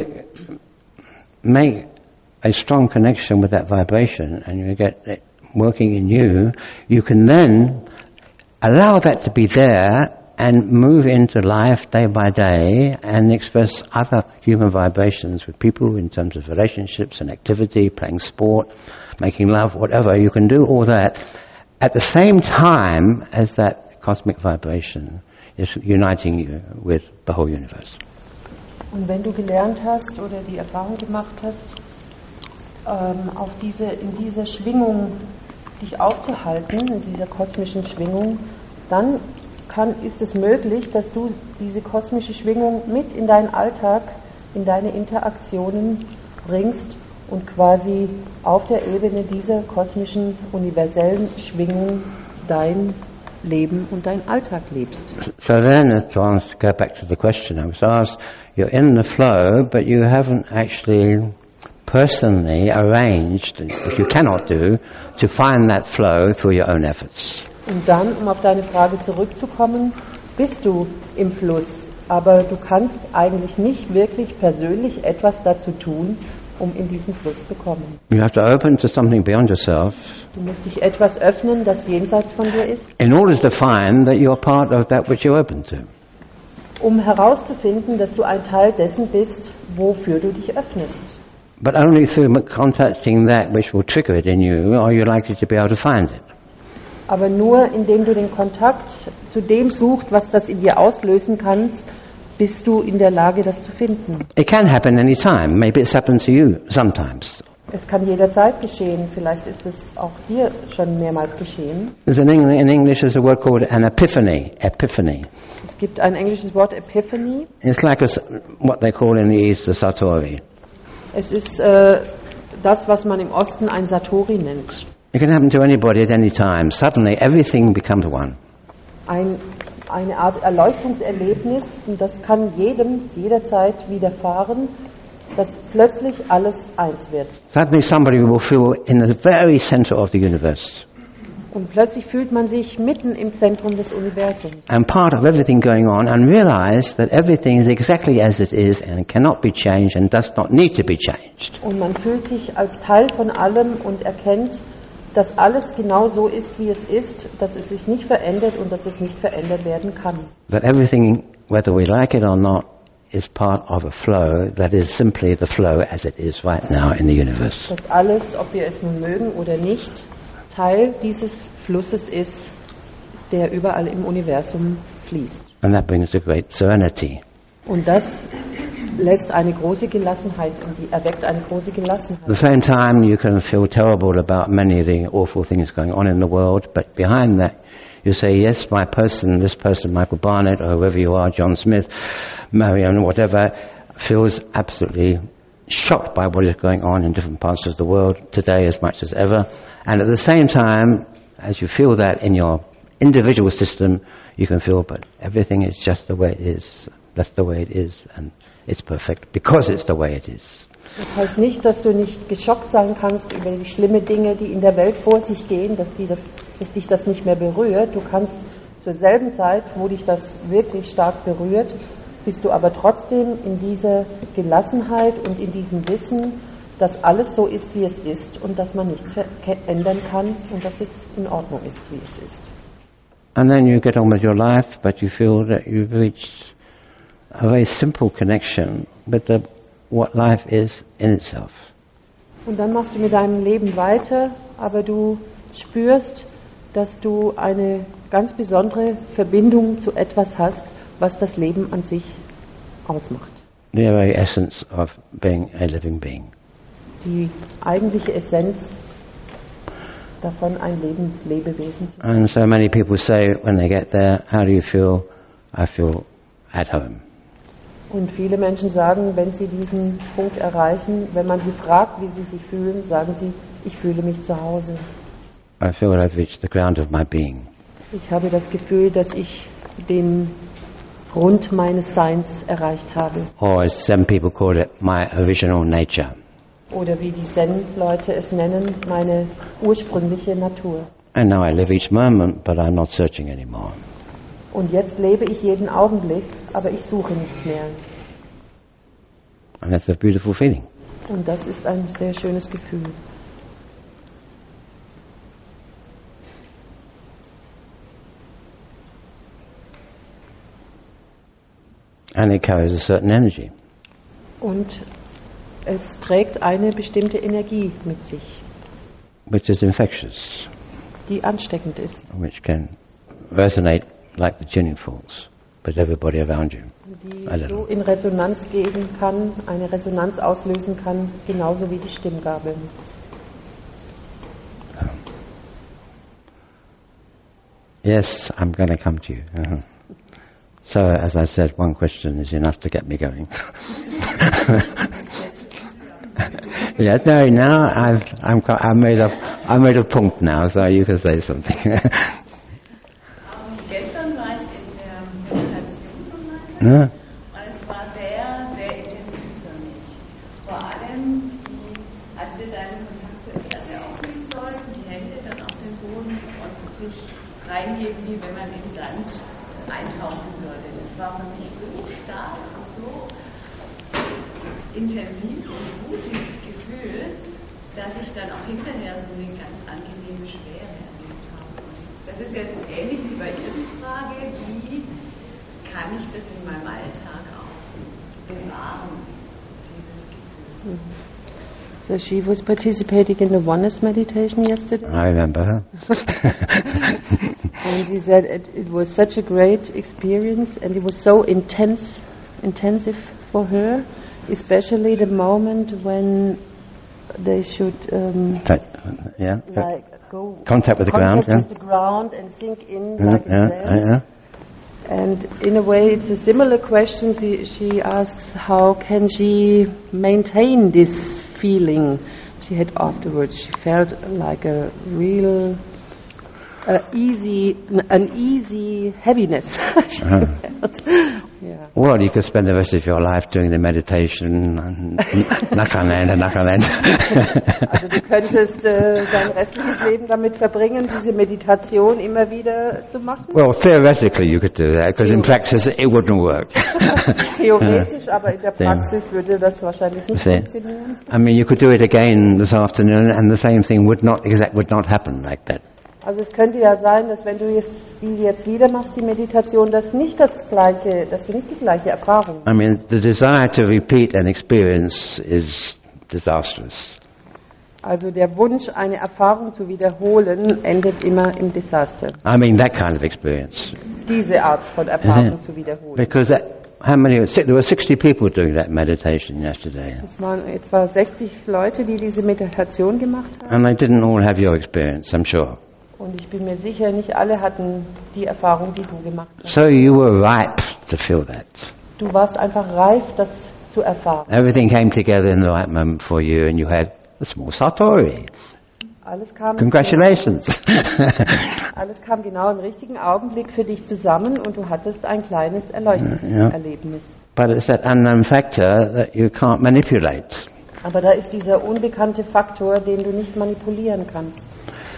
make a strong connection with that vibration and you get it working in you, you can then allow that to be there and move into life day by day and express other human vibrations with people in terms of relationships and activity, playing sport, making love, whatever. You can do all that at the same time as that cosmic vibration is uniting you with the whole universe. Und wenn du gelernt hast oder die Erfahrung gemacht hast, ähm, auf diese, in dieser Schwingung dich aufzuhalten, in dieser kosmischen Schwingung, dann kann, ist es möglich, dass du diese kosmische Schwingung mit in deinen Alltag, in deine Interaktionen bringst und quasi auf der Ebene dieser kosmischen, universellen Schwingung dein Leben und deinen Alltag lebst. So then, to answer, go back to the question I was asked, you're in the flow, but you haven't actually personally arranged, which you cannot do, to find that flow through your own efforts. Und dann, um auf deine Frage zurückzukommen, bist du im Fluss, aber du kannst eigentlich nicht wirklich persönlich etwas dazu tun, um in diesen Fluss zu kommen. You have to open to something beyond yourself. Du musst dich etwas öffnen, das jenseits von dir ist, In order to find that you're part of that which you're open to. um herauszufinden, dass du ein Teil dessen bist, wofür du dich öffnest. But only through contacting that which will trigger it in you are you likely to be able to find it. Aber nur indem du den Kontakt zu dem suchst, was das in dir auslösen kannst, bist du in der Lage, das zu finden. It can happen any time. Maybe it's happened to you sometimes. Es kann jederzeit geschehen. Vielleicht ist es auch dir schon mehrmals geschehen. There's an Eng- in English there's a word called an epiphany. Epiphany. Es gibt ein englisches Wort, Epiphany. It's like a s what they call in the East a satori. Es ist äh, das, was man im Osten ein Satori nennt. It can happen to anybody at any time. Suddenly everything becomes one. Ein, eine Art Erleuchtungserlebnis, und das kann jedem jederzeit widerfahren, dass plötzlich alles eins wird. Suddenly somebody will feel in the very center of the universe. Und plötzlich fühlt man sich mitten im Zentrum des Universums. And part of everything going on and realize that everything is exactly as it is and cannot be changed and does not need to be changed. Und man fühlt sich als Teil von allem und erkennt, dass alles genau so ist, wie es ist, dass es sich nicht verändert und dass es nicht verändert werden kann. That everything, whether we like it or not, is part of a flow that is simply the flow as it is right now in the universe. Dass alles, ob wir es nun mögen oder nicht, Teil dieses Flusses ist, der überall im Universum fließt. And that brings a great serenity. Und das lässt eine große Gelassenheit und die erweckt eine große Gelassenheit. At the same time, you can feel terrible about many of the awful things going on in the world, but behind that, you say, yes, my person, this person, Michael Barnett, or whoever you are, John Smith, Marion, whatever, feels absolutely shocked by what is going on in different parts of the world today as much as ever. And at the same time, as you feel that in your individual system, you can feel, but everything is just the way it is. That's the way it is, and it's perfect because it's the way it is. Das heißt nicht, dass du nicht geschockt sein kannst über die schlimmen Dinge, die in der Welt vor sich gehen, dass, die das, dass dich das nicht mehr berührt. Du kannst zur selben Zeit, wo dich das wirklich stark berührt, bist du aber trotzdem in dieser Gelassenheit und in diesem Wissen, dass alles so ist, wie es ist und dass man nichts verändern kann und dass es in Ordnung ist, wie es ist. And then you get on with your life, but you feel that you've reached a very simple connection with the what life is in itself. Und dann machst du mit deinem Leben weiter, aber du spürst, dass du eine ganz besondere Verbindung zu etwas hast, was das Leben an sich ausmacht. The very essence of being a living being. Die eigentliche Essenz davon, ein Leben, Lebewesen zu sein. And so many people say when they get there, how do you feel? I feel at home. Und viele Menschen sagen, wenn sie diesen Punkt erreichen, wenn man sie fragt, wie sie sich fühlen, sagen sie, ich fühle mich zu Hause. I feel I've reached the ground of my being. Ich habe das Gefühl, dass ich den Grund meines Seins erreicht habe. Or as some people call it, my original nature. Oder wie die Zen-Leute es nennen, meine ursprüngliche Natur. And now I live each moment, but I'm not searching anymore. Und jetzt lebe ich jeden Augenblick, aber ich suche nicht mehr. And that's a beautiful feeling. Und das ist ein sehr schönes Gefühl. And it carries a certain energy. Und es trägt eine bestimmte Energie mit sich, Which is infectious, die ansteckend ist, which can resonate like the tuning forks with everybody around you. die I don't so know. in Resonanz gehen kann, eine Resonanz auslösen kann, genauso wie die Stimmgabeln. Yes, I'm going to come to you. Uh-huh. So, as I said, one question is enough to get me going. Yeah, no, now I've, I'm, co- I'm made of, I'm made of Punkt now, so you can say something. Ähm, gestern war ich in der Meditation von Michael Huh? und es war sehr, sehr intensiv für mich. Vor allem, die, als wir deinen Kontakt zur Erde aufnehmen sollten, die Hände dann auf den Boden und sich reingeben, wie wenn man in Sand eintauchen würde. Das war für mich so stark und so intensiv und gut, dieses Gefühl, dass ich dann auch hinterher so eine ganz angenehme Schwere erlebt habe. Und das ist jetzt ähnlich wie bei Ihrer Frage, wie kann ich das in meinem Alltag auch bewahren, dieses Gefühl. So she was participating in the oneness meditation yesterday. I remember her. And she said it, it was such a great experience and it was so intense, intensive for her, especially the moment when they should um, Yeah. like go Contact with the contact ground, with the ground and sink in Yeah, like yeah, the sand. yeah. And in a way, it's a similar question. She, she asks, how can she maintain this feeling she had afterwards? She felt like a real, uh, easy, an easy heaviness. She Uh-huh. felt. Yeah. Well, you could spend the rest of your life doing the meditation and Nakaland and Nakaland. Also du könntest äh, dein restliches Leben damit verbringen, diese Meditation immer wieder zu machen. Well, theoretically you could do that, because in practice it wouldn't work. Theoretisch, aber in der Praxis würde das wahrscheinlich nicht See. funktionieren. I mean, you could do it again this afternoon, and the same thing would not exact would not happen like that. Also es könnte ja sein, dass wenn du jetzt die jetzt wieder machst, die Meditation, dass nicht das gleiche, dass du nicht die gleiche Erfahrung I mean, the desire to repeat an experience is disastrous. Also der Wunsch, eine Erfahrung zu wiederholen, endet immer im Desaster. I mean, that kind of experience. Diese Art von Erfahrung zu wiederholen. Because that, how many? There were sixty people doing that meditation yesterday, Es waren etwa sechzig Leute, die diese Meditation gemacht haben. and they didn't all have your experience, I'm sure. Und ich bin mir sicher, nicht alle hatten die Erfahrung, die du gemacht hast. So you were ripe to feel that. Du warst einfach reif, das zu erfahren. Everything came together in the right moment for you, and you had a small satori. Alles kam, Congratulations. alles kam genau im richtigen Augenblick für dich zusammen und du hattest ein kleines Ja. Erleuchtungserlebnis. But it's that unknown factor that you can't manipulate. Aber da ist dieser unbekannte Faktor, den du nicht manipulieren kannst.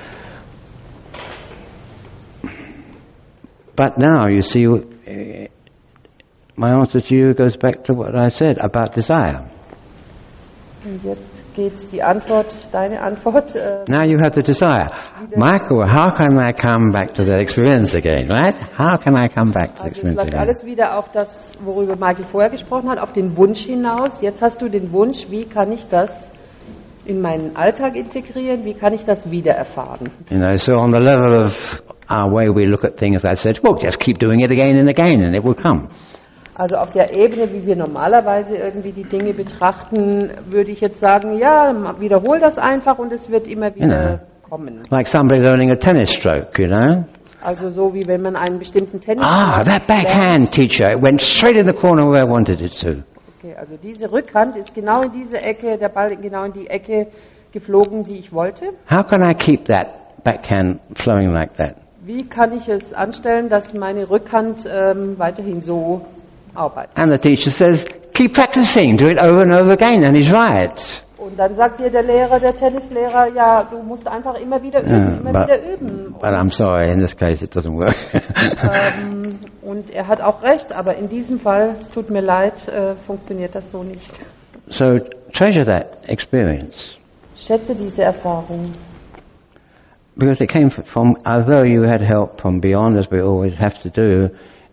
But now, you see, uh, my answer to you goes back to what I said about desire. Und jetzt geht die Antwort, deine Antwort. Äh, Now you have the desire. Michael, how can I come back to that experience again, right? How can I come back to the also es experience läuft again? alles wieder auf das, worüber Michael vorher gesprochen hat, auf den Wunsch hinaus. Jetzt hast du den Wunsch, wie kann ich das in meinen Alltag integrieren, wie kann ich das wieder erfahren? You know, so on the level of our way we look at things, I said, well, just keep doing it again and again and it will come. Also auf der Ebene, wie wir normalerweise irgendwie die Dinge betrachten, würde ich jetzt sagen, ja, wiederhol das einfach und es wird immer wieder Ja. kommen. Like somebody learning a tennis stroke, you know? Also so wie wenn man einen bestimmten Tennis Ah, that backhand, teacher, it went straight in the corner where I wanted it to. Okay, also diese Rückhand ist genau in diese Ecke, der Ball genau in die Ecke geflogen, die ich wollte. How can I keep that backhand flowing like that? Wie kann ich es anstellen, dass meine Rückhand ähm, weiterhin so arbeitet? And the teacher says, keep practicing, do it over and over again, and he's right. Und dann sagt dir der Lehrer, der Tennislehrer, ja, du musst einfach immer wieder üben, Yeah, immer but, wieder üben. but I'm sorry, in this case it doesn't work. Ähm, und er hat auch recht, aber in diesem Fall, es tut mir leid, äh, funktioniert das so nicht. So treasure that experience, Schätze diese Erfahrung, because it came from, although you had help from beyond, as we always have to do,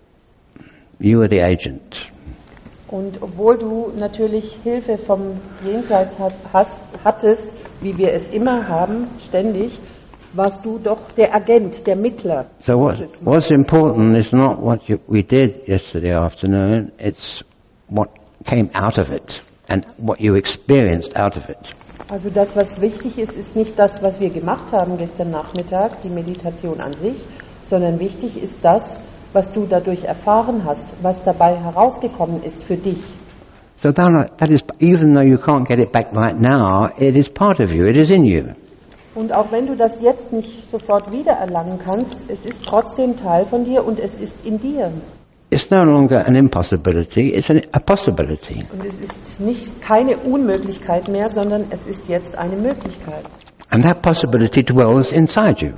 you were the agent. und obwohl du natürlich Hilfe vom Jenseits hat, hast, hattest, wie wir es immer haben, ständig, warst du doch der Agent, der Mittler. So what, what's important is not what you, we did yesterday afternoon, it's what came out of it and what you experienced out of it. Also das, was wichtig ist, ist nicht das, was wir gemacht haben gestern Nachmittag, die Meditation an sich, sondern wichtig ist das, was du dadurch erfahren hast, was dabei herausgekommen ist für dich. So that, that is, even though you can't get it back right now, it is part of you, it is in you. Und auch wenn du das jetzt nicht sofort wiedererlangen kannst, es ist trotzdem Teil von dir und es ist in dir. It's no longer an impossibility, it's an, a possibility. Und es ist nicht keine Unmöglichkeit mehr, sondern es ist jetzt eine Möglichkeit. And that possibility dwells inside you.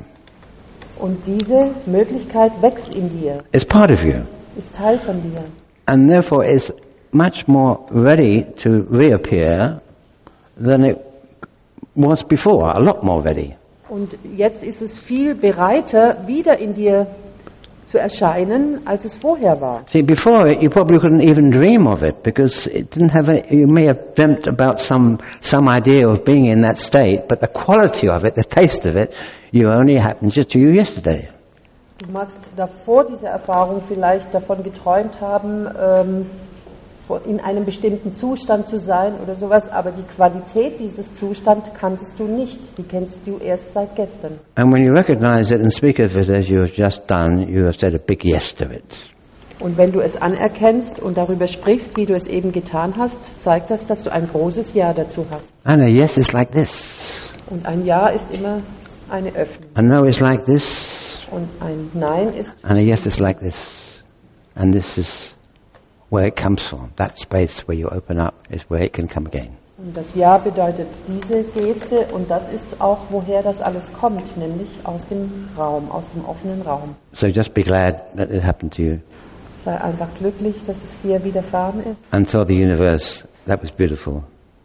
Und diese Möglichkeit wächst in dir, It's part of you. ist Teil von dir. And therefore is much more ready to reappear than it was before, a lot more ready. Und jetzt ist es viel bereiter, wieder in dir zu erscheinen, als es vorher war. See, before it, you probably couldn't even dream of it because it didn't have a, you may have dreamt about some, some idea of being in that state, but the quality of it, the taste of it, you only happened just to you yesterday. Du magst davor dieser Erfahrung vielleicht davon geträumt haben, ähm, in einem bestimmten Zustand zu sein oder sowas, aber die Qualität dieses Zustands kanntest du nicht. Die kennst du erst seit gestern. And when you recognize it and speak of it as you have just done, you have said a big yes to it. Und wenn du es anerkennst und darüber sprichst, wie du es eben getan hast, zeigt das, dass du ein großes Ja dazu hast. And a yes is like this. Und ein Ja ist immer eine Öffnung. A no is like this. Und ein Nein ist, And a yes is like this. And this is where it comes from. That space where you open up is where it can come again. und das Ja bedeutet diese Geste und das ist auch, woher das alles kommt, nämlich aus dem Raum, aus dem offenen Raum. So just be glad that it happened to you. Sei einfach glücklich, dass es dir widerfahren ist. And tell the universe, that was beautiful.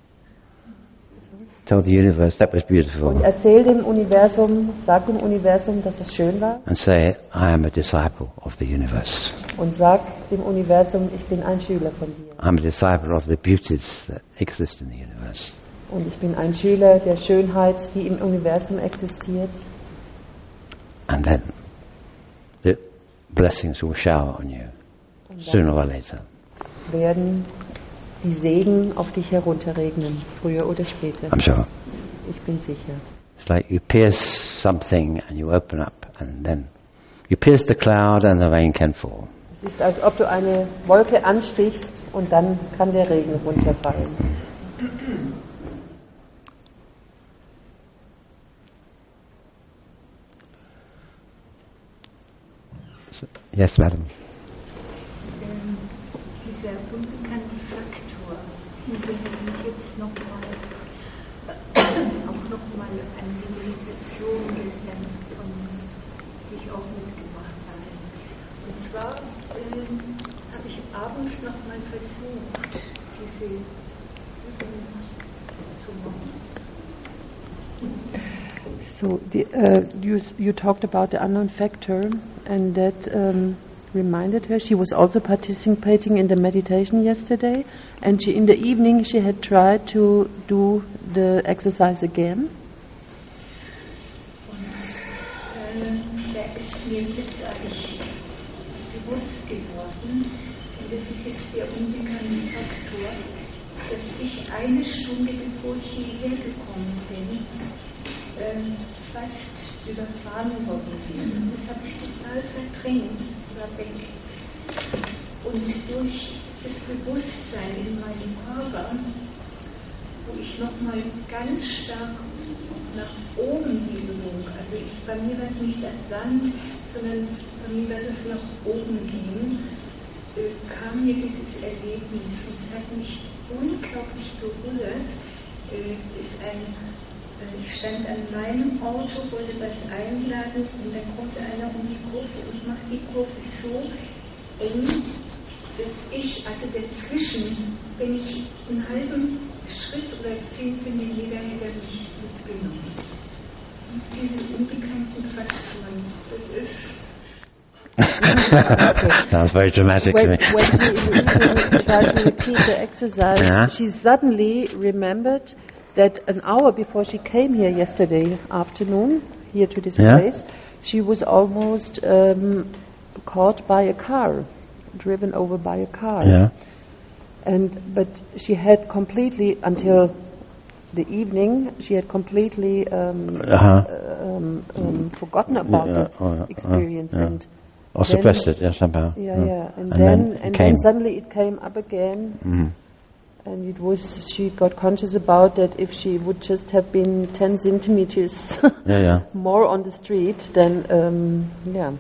Tell the universe, that was beautiful. Und erzähl dem Universum, sag dem Universum, dass es schön war. And say, I am a disciple of the universe. Und sag dem Universum, ich bin ein Schüler von dir. I'm a disciple of the beauties that exist in the universe. Und ich bin ein Schüler der Schönheit, die im Universum existiert. And then the blessings will shower on you, sooner or later. Werden die Segen auf dich herunterregnen, früher oder später. I'm sure. Ich bin sicher. It's like you pierce something and you open up and then you pierce the cloud and the rain can fall. Es ist, als ob du eine Wolke anstichst und dann kann der Regen runterfallen. Yes, madam. Ähm, dieser unbekannte Faktor, den ich jetzt nochmal, auch nochmal an die Meditation gestern von dich auch mitgemacht habe. Und zwar ähm, habe ich abends nochmal versucht, diese Übung zu machen. So the, uh, you, you talked about the unknown factor, and that um, reminded her she was also participating in the meditation yesterday, and she in the evening she had tried to do the exercise again. Und äh, da ist mir jetzt eigentlich bewusst geworden, und das ist jetzt der unbekannte Faktor, dass ich eine Stunde bevor ich hierher gekommen bin, ähm, fast überfahren worden bin. Das habe ich total verdrängt, das war weg. Und durch das Bewusstsein in meinem Körper, wo ich nochmal ganz stark nach oben bewog, also ich, bei mir war es nicht das Land, sondern bei mir war das nach oben gehen, äh, kam mir dieses Erlebnis und es hat mich unglaublich berührt. Äh, ist ein Ich stand an meinem Auto, wollte was einladen und dann kommt einer um die Kurve und macht die Kurve so eng, dass ich, also dazwischen, wenn ich einen halben Schritt oder zehn Zentimeter hätte er mich mitgenommen. Und diese unbekannten Faktoren, das ist... Sounds very dramatic When, to me. when she in the evening tried to repeat the exercise, Yeah. she suddenly remembered that an hour before she came here yesterday afternoon, here to this Yeah. place, she was almost um, caught by a car, driven over by a car. Yeah. And but she had completely, until the evening, she had completely um, Uh-huh. um, um, forgotten about Yeah, that oh, yeah, experience. oh, yeah. And Or then- suppressed it, yeah, somehow. yeah, Mm. yeah, and, And then, then it and came. then suddenly it came up again. Mm. And it was, she got conscious about that if she would just have been ten centimeters Yeah, yeah. more on the street, then, um, yeah.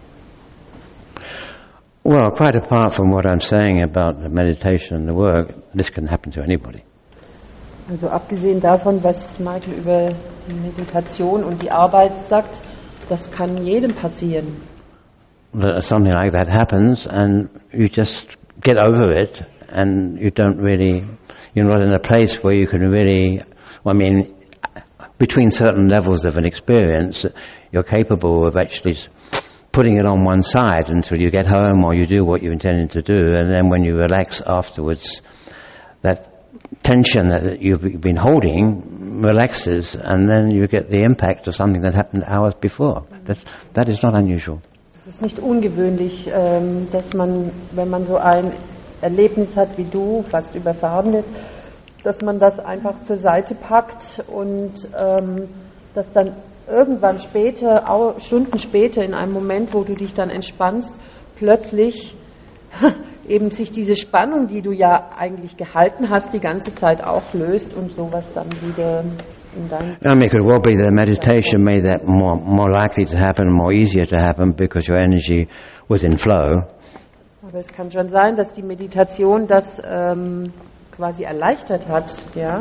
Well, quite apart from what I'm saying about the meditation and the work, this can happen to anybody. Also abgesehen davon, was Michael über die Meditation und die Arbeit sagt, das kann jedem passieren. That something like that happens and you just get over it and you don't really, you're not in a place where you can really, well, I mean, between certain levels of an experience, you're capable of actually putting it on one side until you get home or you do what you intended to do, and then when you relax afterwards, that tension that you've been holding relaxes, and then you get the impact of something that happened hours before. That's, that is not unusual. Es ist nicht ungewöhnlich, ähm, dass man, wenn man so ein Erlebnis hat wie du, fast überfahren wird, dass man das einfach zur Seite packt und ähm, dass dann irgendwann später, au, Stunden später, in einem Moment, wo du dich dann entspannst, plötzlich eben sich diese Spannung, die du ja eigentlich gehalten hast, die ganze Zeit auch löst und sowas dann wieder in dein... I mean, it could well be that meditation made that more, more likely to happen, more easier to happen because your energy was in flow. Aber es kann schon sein, dass die Meditation das ähm, quasi erleichtert hat, ja.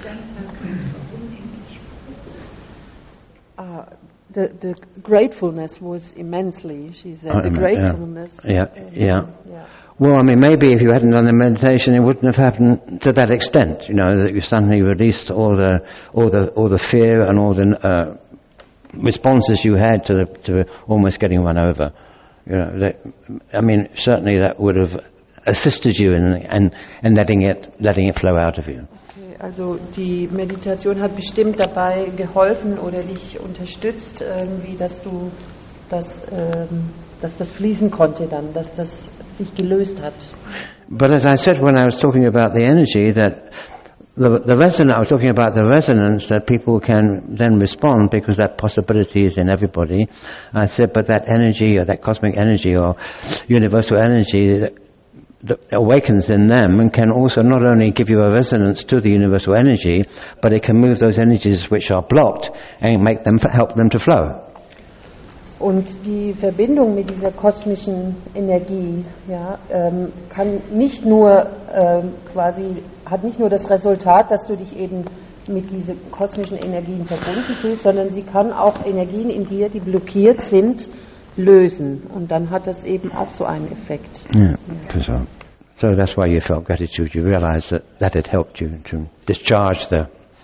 Uh, the the gratefulness was immensely, she said. Oh, the yeah. gratefulness. Yeah, uh, yeah. yeah. Well, I mean, maybe if you hadn't done the meditation, it wouldn't have happened to that extent. You know, that you suddenly released all the all the all the fear and all the uh, responses you had to the, to almost getting run over. You know, that, I mean, certainly that would have assisted you in and and letting it letting it flow out of you. Okay, also die Meditation hat bestimmt dabei geholfen oder dich unterstützt, irgendwie, dass du das, ähm, dass das fließen konnte dann, dass das sich gelöst hat. But as I said when I was talking about the energy, that the, the resonance, I was talking about the resonance that people can then respond because that possibility is in everybody. I said, but that energy or that cosmic energy or universal energy that, that awakens in them and can also not only give you a resonance to the universal energy, but it can move those energies which are blocked and make them, help them to flow. Und die Verbindung mit dieser kosmischen Energie, ja, ähm, kann nicht nur ähm, quasi, hat nicht nur das Resultat, dass du dich eben mit diesen kosmischen Energien verbunden fühlst, sondern sie kann auch Energien in dir, die blockiert sind, lösen. Und dann hat das eben auch so einen Effekt. Yeah, so, so that's why you felt gratitude. You realized that that had helped you to discharge the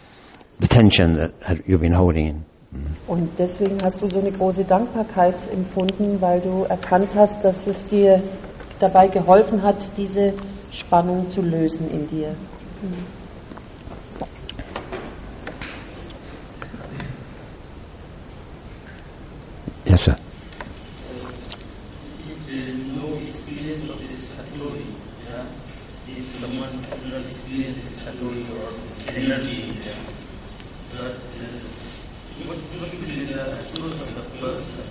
the tension that had, you've been holding in. Und deswegen hast du so eine große Dankbarkeit empfunden, weil du erkannt hast, dass es dir dabei geholfen hat, diese Spannung zu lösen in dir. Mhm. Yes, sir. No experience of this Hattori, yeah? Is someone who not experience this Hattori or energy, yeah? But uh, what, what should be the approach of the person?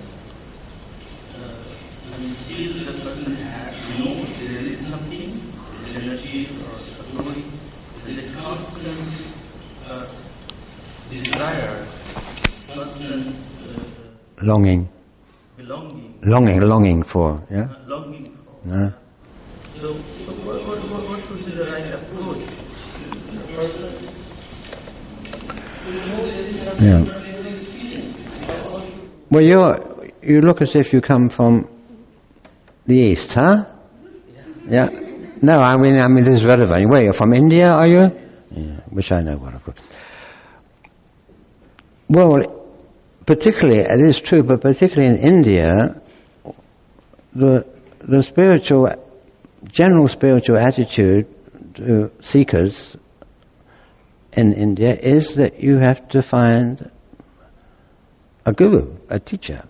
Uh, and still the person has knows there is something, this energy or Hattori, with a constant uh, desire, constant uh, Longing. belonging. Longing, longing for, yeah? Uh, longing for. No? So, so what, what, what, what should be the right approach? The person who knows there is something Yeah. not able to experience it. Well, you're, you look as if you come from the East, huh? Yeah? No, I mean, I mean, this is relevant. Where, you're from India, are you? Yeah, which I know well, of course. Well, particularly, it is true, but particularly in India, the the spiritual, general spiritual attitude to seekers in India is that you have to find a guru, a teacher.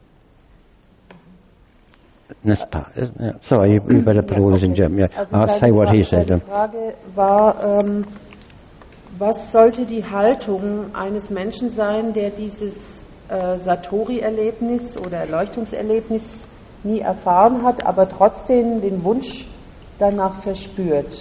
That's part, isn't it? Sorry, you, you better put all this in German. Yeah, Also I'll seine say what he Frage, said. seine Frage war, ähm, was sollte die Haltung eines Menschen sein, der dieses äh, Satori-Erlebnis oder Erleuchtungserlebnis nie erfahren hat, aber trotzdem den Wunsch danach verspürt?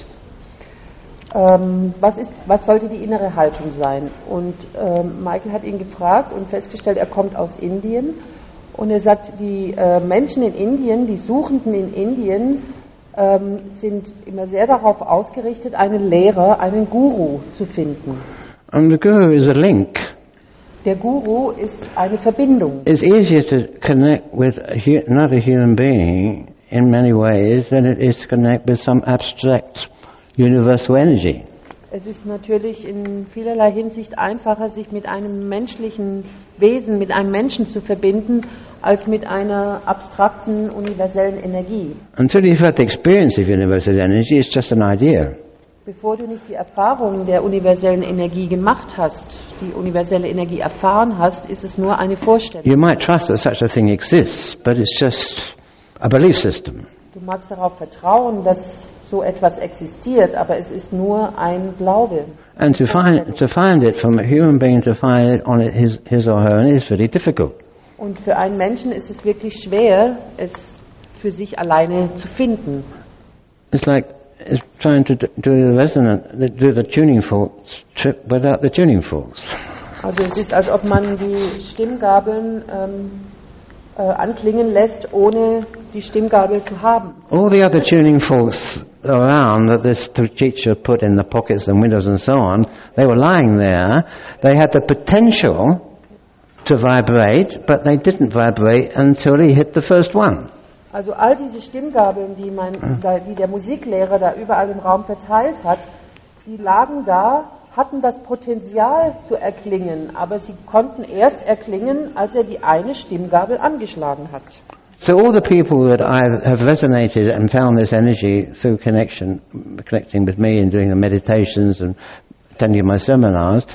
Ähm, was, ist, was sollte die innere Haltung sein? Und ähm, Michael hat ihn gefragt und festgestellt, er kommt aus Indien. Und er sagt, die äh, Menschen in Indien, die Suchenden in Indien, ähm, sind immer sehr darauf ausgerichtet, einen Lehrer, einen Guru zu finden. And the guru is a link. Der Guru ist eine Verbindung. It's easier to connect with a hu- another human being in many ways than it is to connect with some abstract universal energy. Es ist natürlich in vielerlei Hinsicht einfacher, sich mit einem menschlichen Wesen, mit einem Menschen zu verbinden, als mit einer abstrakten, universellen Energie. Until you've had the experience of universal energy, it's just an idea. Bevor du nicht die Erfahrung der universellen Energie gemacht hast, die universelle Energie erfahren hast, ist es nur eine Vorstellung. You might trust that such a thing exists, but it's just a belief system. Du magst darauf vertrauen, dass so etwas existiert, aber es ist nur ein Glaube. And to find to find it from a human being to find it on his his or her own is very difficult. Und für einen Menschen ist es wirklich schwer, es für sich alleine zu finden. It's like it's trying to do the resonant, do the tuning forks trip without the tuning forks. Also es ist, als ob man die Stimmgabeln ähm, äh, anklingen lässt, ohne die Stimmgabel zu haben. All the other tuning forks around that this teacher put in the pockets and windows and so on, they were lying there. They had the potential to vibrate, but they didn't vibrate until he hit the first one. Also all diese Stimmgabeln, die, mein, die der Musiklehrer da überall im Raum verteilt hat, die lagen da, hatten das Potenzial zu erklingen, aber sie konnten erst erklingen, als er die eine Stimmgabel angeschlagen hat. So all the people that I have resonated and found this energy through connection, connecting with me and doing the meditations and attending my seminars,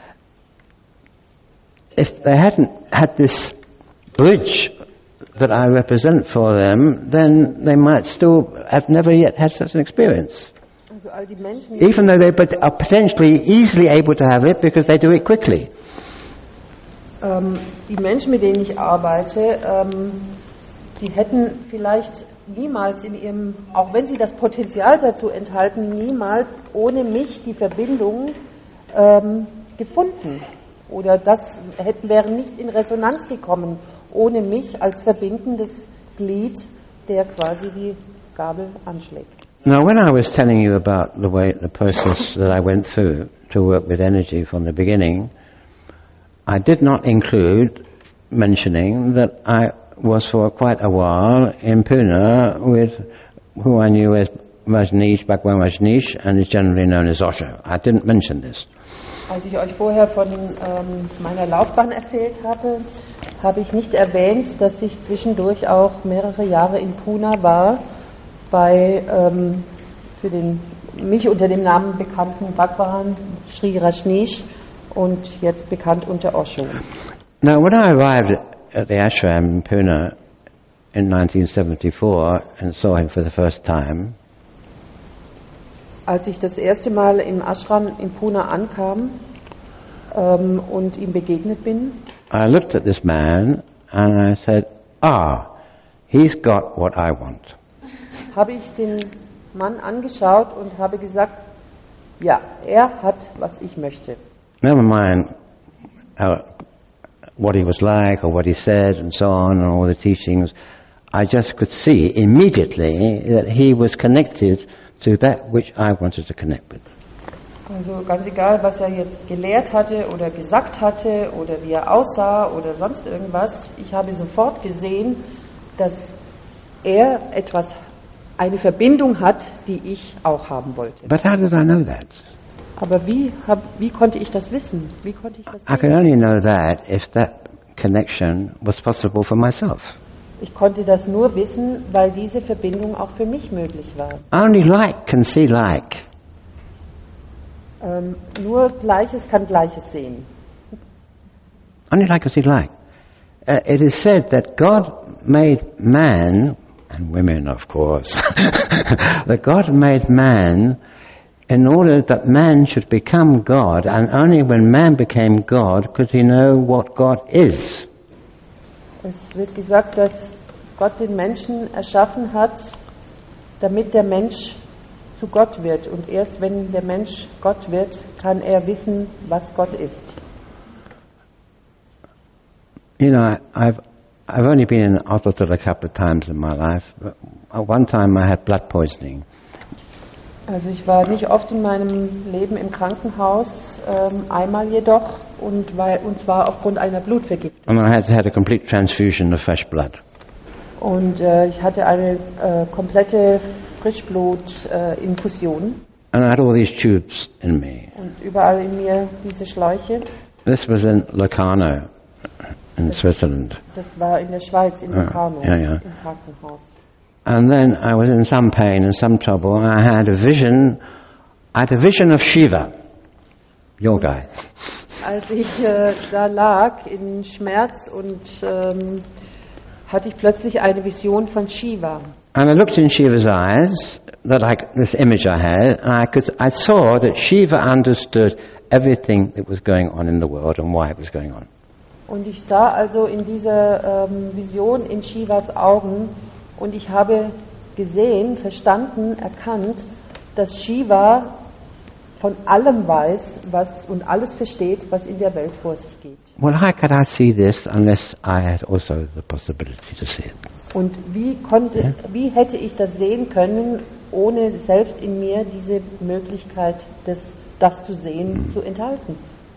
if they hadn't had this bridge that I represent for them, then they might still have never yet had such an experience. Also all die Menschen, Even though they pot- are potentially easily able to have it because they do it quickly. ähm, die Menschen, mit denen ich arbeite, ähm, die hätten vielleicht niemals in ihrem, auch wenn sie das Potenzial dazu enthalten, niemals ohne mich die Verbindung ähm, gefunden. Oder das hätten, wären nicht in Resonanz gekommen, ohne mich als verbindendes Glied, der quasi die Gabel anschlägt. Now, when I was telling you about the way, the process that I went through to work with energy from the beginning, I did not include mentioning that I was for quite a while in Pune with who I knew as Rajneesh, Bhagwan Rajneesh, and is generally known as Osho. I didn't mention this. Als ich euch vorher von ähm, meiner Laufbahn erzählt habe, habe ich nicht erwähnt, dass ich zwischendurch auch mehrere Jahre in Pune war, bei ähm, für den mich unter dem Namen bekannten Bhagwan Sri Rajneesh und jetzt bekannt unter Osho. Now, when I arrived at the ashram in Pune in nineteen seventy-four and saw him for the first time, als ich das erste Mal im Ashram in Pune ankam ähm, und ihm begegnet bin, I looked at this man and I said, ah, he's got what I want. habe ich den Mann angeschaut und habe gesagt, ja, er hat, was ich möchte. Never mind how, what he was like or what he said and so on and all the teachings. I just could see immediately that he was connected to that which I wanted to connect with. Also ganz egal, was er jetzt gelehrt hatte oder gesagt hatte oder wie er aussah oder sonst irgendwas, ich habe sofort gesehen, dass er etwas, eine Verbindung hat, die ich auch haben wollte. But how did I know that? Aber wie, hab, wie konnte ich das wissen? Wie konnte ich das I could sehen? only know that if that connection was possible for myself. Ich konnte das nur wissen, weil diese Verbindung auch für mich möglich war. Only like can see like. Ähm, nur Gleiches kann Gleiches sehen. Only like can see like. Uh, it is said that God made man, and women of course, that God made man in order that man should become God, and only when man became God could he know what God is. Es wird gesagt, dass Gott den Menschen erschaffen hat, damit der Mensch zu Gott wird. Und erst wenn der Mensch Gott wird, kann er wissen, was Gott ist. You know, I've I've only been in hospital a couple of times in my life. But at one time I had blood poisoning. Also ich war nicht oft in meinem Leben im Krankenhaus, ähm, einmal jedoch, und, weil, und zwar aufgrund einer Blutvergiftung. And I had had a complete transfusion of fresh blood. Und äh, ich hatte eine äh, komplette Frischblutinfusion. Äh, And I had all these tubes in me. Und überall in mir diese Schläuche. This was in Locarno, in Switzerland. Das war in der Schweiz, in Locarno, ja, ja. im Krankenhaus. And then I was in some pain and some trouble. And I had a vision. I had a vision of Shiva, your guy. Als ich äh, da lag in Schmerz und ähm, hatte ich plötzlich eine Vision von Shiva. And I looked in Shiva's eyes, that I, this image I had, and I could, I saw that Shiva understood everything that was going on in the world and why it was going on. Und ich sah also in dieser ähm, Vision in Shivas Augen, und ich habe gesehen, verstanden, erkannt, dass Shiva von allem weiß, was und alles versteht, was in der Welt vor sich geht. Well, how could I see this unless I had also the possibility to see it? Und wie konnte, Ja. wie hätte ich das sehen können, ohne selbst in mir diese Möglichkeit, das, das zu sehen, mhm. zu enthalten?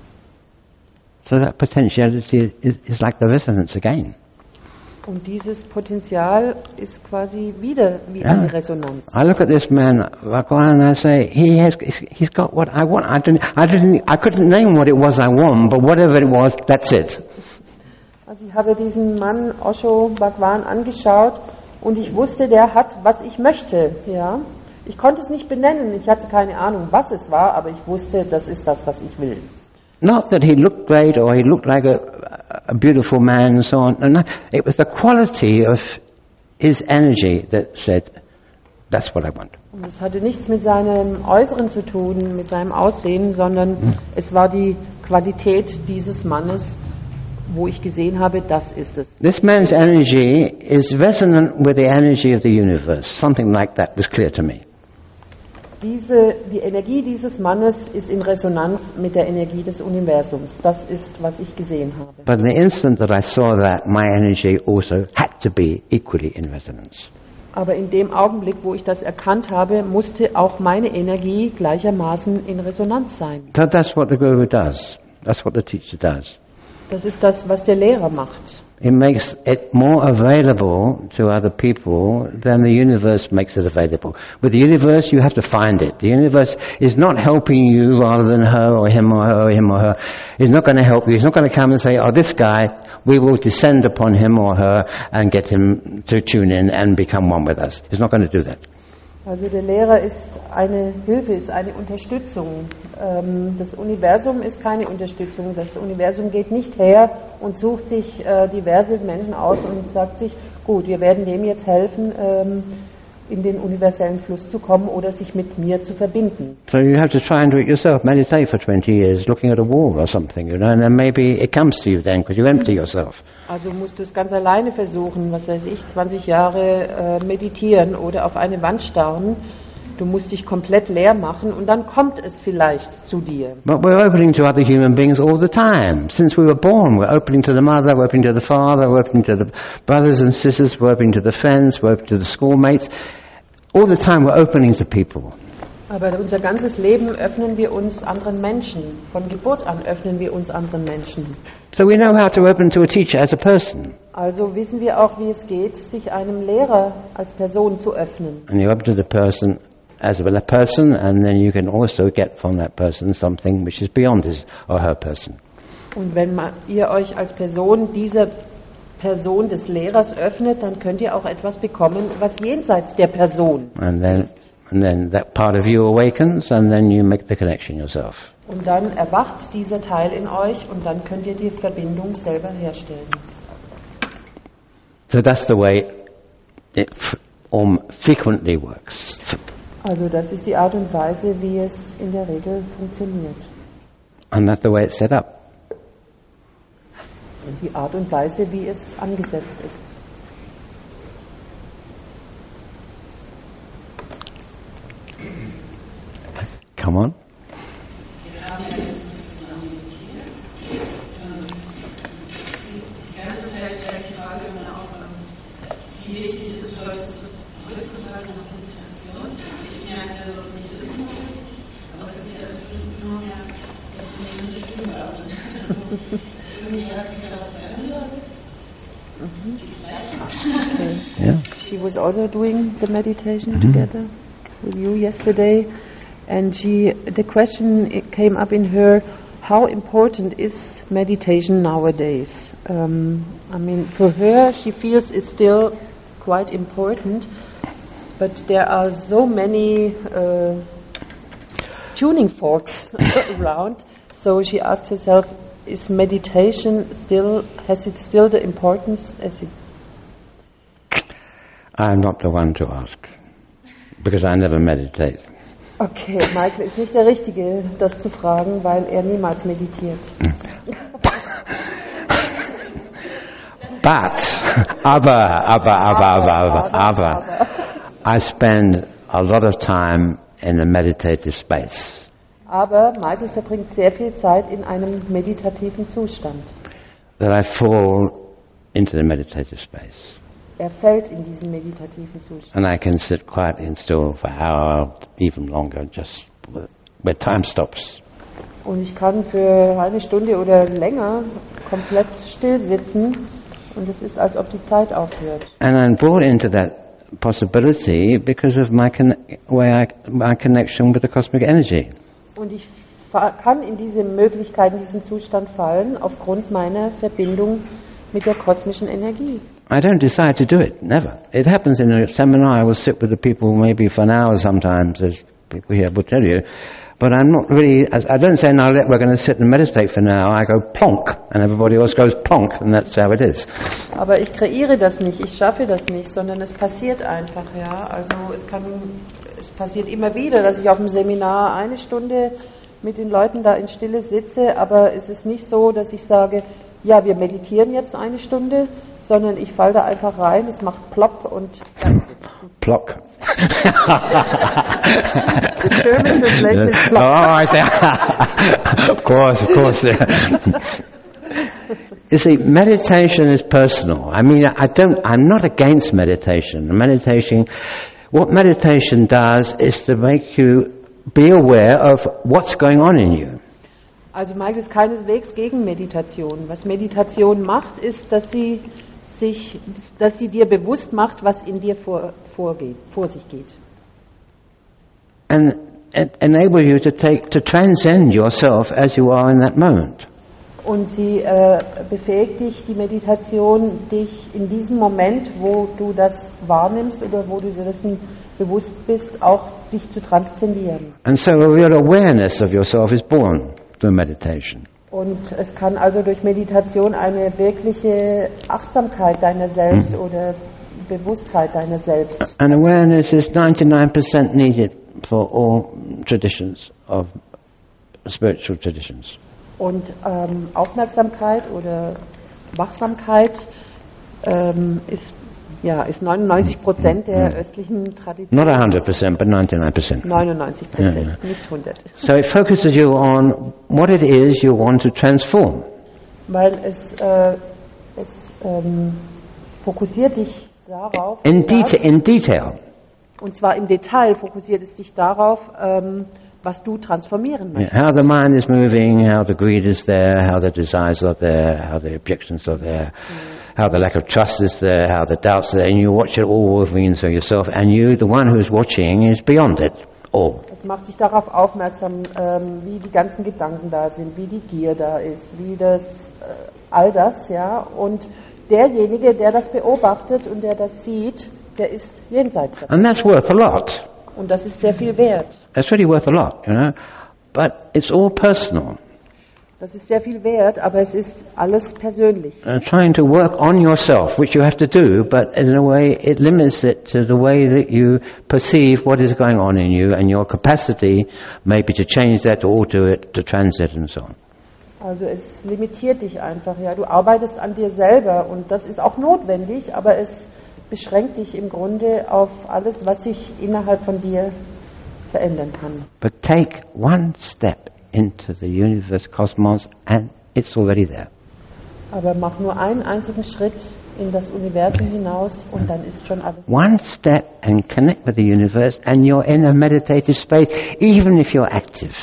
So that potentiality is, is like the resonance again. Und dieses Potenzial ist quasi wieder wie Yeah. eine Resonanz. I look at this man, Bhagwan, and I say, he has, he's got what I want. I didn't, I didn't, I couldn't name what it was I want, but whatever it was, that's it. Also ich habe diesen Mann Osho Bhagwan angeschaut und ich wusste, der hat, was ich möchte. Ja, ich konnte es nicht benennen. Ich hatte keine Ahnung, was es war, aber ich wusste, das ist das, was ich will. Not that he looked great or he looked like a, a beautiful man and so on. No, no, it was the quality of his energy that said, that's what I want. Und es hatte nichts mit seinem Äußeren zu tun, mit seinem Aussehen, sondern hm. es war die Qualität dieses Mannes, wo ich gesehen habe, das ist es. This man's energy is resonant with the energy of the universe. Something like that was clear to me. Diese, die Energie dieses Mannes ist in Resonanz mit der Energie des Universums. Das ist, was ich gesehen habe. But in the instant that I saw that, my energy also had to be equally in resonance. Aber in dem Augenblick, wo ich das erkannt habe, musste auch meine Energie gleichermaßen in Resonanz sein. So that's what the Guru does. That's what the teacher does. Das ist das, was der Lehrer macht. It makes it more available to other people than the universe makes it available. With the universe, you have to find it. The universe is not helping you rather than her or him or her or him or her. It's not going to help you. It's not going to come and say, oh, this guy, we will descend upon him or her and get him to tune in and become one with us. It's not going to do that. Also der Lehrer ist eine Hilfe, ist eine Unterstützung. Das Universum ist keine Unterstützung. Das Universum geht nicht her und sucht sich diverse Menschen aus und sagt sich, gut, wir werden dem jetzt helfen, in den universellen Fluss zu kommen oder sich mit mir zu verbinden. So you have to try and do it yourself. Meditate for twenty years, looking at a wall or something, you know, and then maybe it comes to you then, because you empty yourself. Also musst du es ganz alleine versuchen, was weiß ich, zwanzig Jahre äh, meditieren oder auf eine Wand starren. Du musst dich komplett leer machen und dann kommt es vielleicht zu dir. But we're opening to other human beings all the time. Since we were born, we're opening to the mother, we're opening to the father, we're opening to the brothers and sisters, we're opening to the friends, we're opening to the schoolmates. All the time we're opening to people. Aber unser ganzes Leben öffnen wir uns anderen Menschen. Von Geburt an öffnen wir uns anderen Menschen. So we know how to open to a teacher as a person. Also wissen wir auch, wie es geht, sich einem Lehrer als Person zu öffnen. And you open to the person as a person, and then you can also get from that person something which is beyond his or her person. Und wenn man, ihr euch als Person dieser Person des Lehrers öffnet, dann könnt ihr auch etwas bekommen, was jenseits der Person and then, ist. And then that part of you awakens, and then you make the connection yourself. Und dann erwacht dieser Teil in euch, und dann könnt ihr die Verbindung selber herstellen. So that's the way it um, frequently works. Also das ist die Art und Weise, wie es in der Regel funktioniert. And that's the way it's set up. Und die Art und Weise, wie es angesetzt ist. Come on. Wir haben jetzt zusammen meditiert. Die ganze Zeit stellt die Frage immer auf, wie wichtig ist heutzutage noch Meditation. Ich merke, nicht ist es noch wichtig, aber es gibt ja immer mehr, dass wir eine Stimme haben. Okay. Yeah. She was also doing the meditation mm-hmm. together with you yesterday, and she the question it came up in her: how important is meditation nowadays? Um, I mean, for her, she feels it's still quite important, but there are so many uh, tuning forks around. So she asked herself, is meditation still, has it still the importance as it? I'm not the one to ask, because I never meditate. Okay, Michael ist nicht der Richtige, das zu fragen, weil er niemals meditiert. But, aber, aber, aber, aber, aber, aber, I spend a lot of time in a meditative space. Aber Michael verbringt sehr viel Zeit in einem meditativen Zustand. That I fall into the meditative space. Er fällt in diesen meditativen Zustand. And I can sit quietly and still for an hour, even longer, just where time stops. Und ich kann für eine Stunde oder länger komplett still sitzen, und es ist, als ob die Zeit aufhört. And I'm brought into that possibility because of my con- way I, my connection with the cosmic energy. Und ich kann in diese Möglichkeit, in diesen Zustand fallen, aufgrund meiner Verbindung mit der kosmischen Energie. I don't decide to do it, never. It happens in a seminar. I will sit with the people maybe for an hour sometimes, as people here will tell you. But I'm not really, I don't say, now we're going to sit and meditate for an hour. I go plonk, and everybody else goes plonk, and that's how it is. Aber ich kreiere das nicht, ich schaffe das nicht, sondern es passiert einfach, ja. Also es kann, es passiert immer wieder, dass ich auf dem Seminar eine Stunde mit den Leuten da in Stille sitze, aber es ist nicht so, dass ich sage, ja, wir meditieren jetzt eine Stunde, sondern ich falle da einfach rein, es macht plopp und da ist es. Plock. The German translation is plopp. Oh, I say, of course, of course. You see, meditation is personal. I mean, I don't, I'm not against meditation. Meditation, what meditation does is to make you be aware of what's going on in you. Also Michael ist keineswegs gegen Meditation. Was Meditation macht, ist, dass sie sich, dass sie dir bewusst macht, was in dir vor, vorgeht, vor sich geht. And it enable you to take, to transcend yourself as you are in that moment. Und sie äh, befähigt dich, die Meditation, dich in diesem Moment, wo du das wahrnimmst oder wo du dir dessen bewusst bist, auch dich zu transzendieren. And so a real awareness of yourself is born through meditation. Und es kann also durch Meditation eine wirkliche Achtsamkeit deiner selbst mhm. oder Bewusstheit deiner selbst. And awareness is ninety-nine percent needed for all traditions of spiritual traditions. Und ähm, Aufmerksamkeit oder Wachsamkeit ähm, ist, ja, ist neunundneunzig Prozent der mm. östlichen Tradition. Not one hundred percent, but ninety-nine percent. neunundneunzig Prozent, yeah, yeah. nicht hundert. So it focuses you on what it is you want to transform. Weil es, äh, es ähm, fokussiert dich darauf. In, deta- in detail. Und zwar im Detail fokussiert es dich darauf, ähm, was du transformieren möchtest. How the mind is moving, how the greed is there, how the desires are there, how the objections are there, mm. how the lack of trust is there, how the doubts are there, and you watch it all moving into yourself, and you, the one who's watching, is beyond it all. Es macht dich darauf aufmerksam, ähm, wie die ganzen Gedanken da sind, wie die Gier da ist, wie das, äh, all das, ja, und derjenige, der das beobachtet und der das sieht, der ist jenseits davon. And that's worth a lot. Und das ist sehr viel wert. That's really worth a lot, you know. But it's all personal. Das ist sehr viel wert, aber es ist alles persönlich. Uh, trying to work on yourself, which you have to do, but in a way it limits it to the way that you perceive what is going on in you and your capacity maybe to change that, to alter it, to transit and so on. Also es limitiert dich einfach, ja. Du arbeitest an dir selber und das ist auch notwendig, aber es beschränkt dich im Grunde auf alles, was sich innerhalb von dir verändern kann. But take one step into the universe, cosmos, and it's already there. Aber mach nur einen einzigen Schritt in das Universum hinaus und dann ist schon alles. One step and connect with the universe and you're in a meditative space, even if you're active.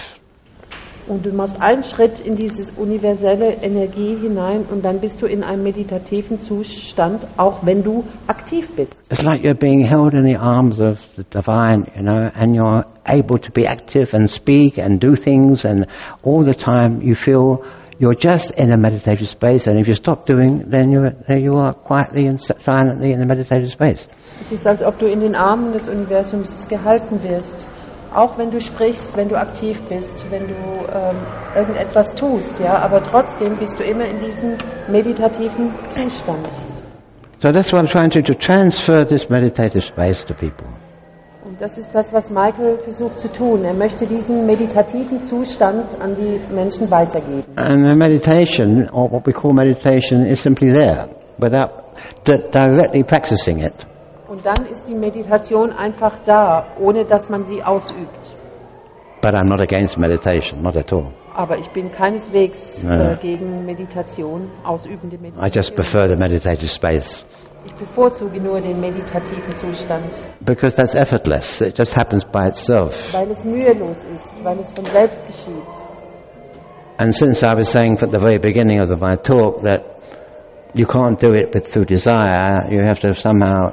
Und du machst einen Schritt in diese universelle Energie hinein und dann bist du in einem meditativen Zustand, auch wenn du aktiv bist. It's like you're being held in the arms of the divine, you know, and you're able to be active and speak and do things, and all the time you feel you're just in a meditative space, and if you stop doing, then you're, there you are quietly and silently in the meditative space. Es ist, als ob du in den Armen des Universums gehalten wirst. Auch wenn du sprichst, wenn du aktiv bist, wenn du ähm, irgendetwas tust, ja, aber trotzdem bist du immer in diesem meditativen Zustand. So that's what I'm trying to do, to transfer this meditative space to people. Und das ist das, was Michael versucht zu tun. Er möchte diesen meditativen Zustand an die Menschen weitergeben. And the meditation, or what we call meditation, is simply there, without di- directly practicing it. Und dann ist die Meditation einfach da, ohne dass man sie ausübt. But I'm not against meditation, not at all. Aber ich bin keineswegs No. äh, gegen Meditation, ausübende Meditation. I just prefer the meditative space. Ich bevorzuge nur den meditativen Zustand. Because that's effortless. It just happens by itself. Weil es mühelos ist, weil es von selbst geschieht. And since I was saying at the very beginning of my talk that you can't do it but through desire, you have to somehow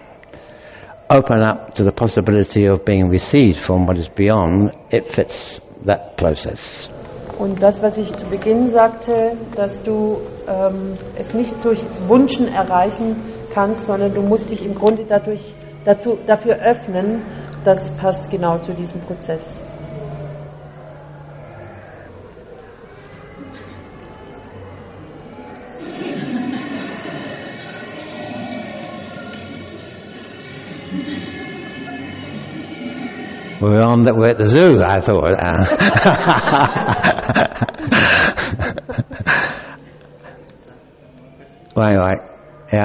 open up to the possibility of being received from what is beyond, it fits that process. Und das, was ich zu Beginn sagte, dass du ähm, es nicht durch Wünschen erreichen kannst, sondern du musst dich im Grunde dadurch, dazu, dafür öffnen, das passt genau zu diesem Prozess. We're on the, we're at the zoo, I thought. right, right, yeah.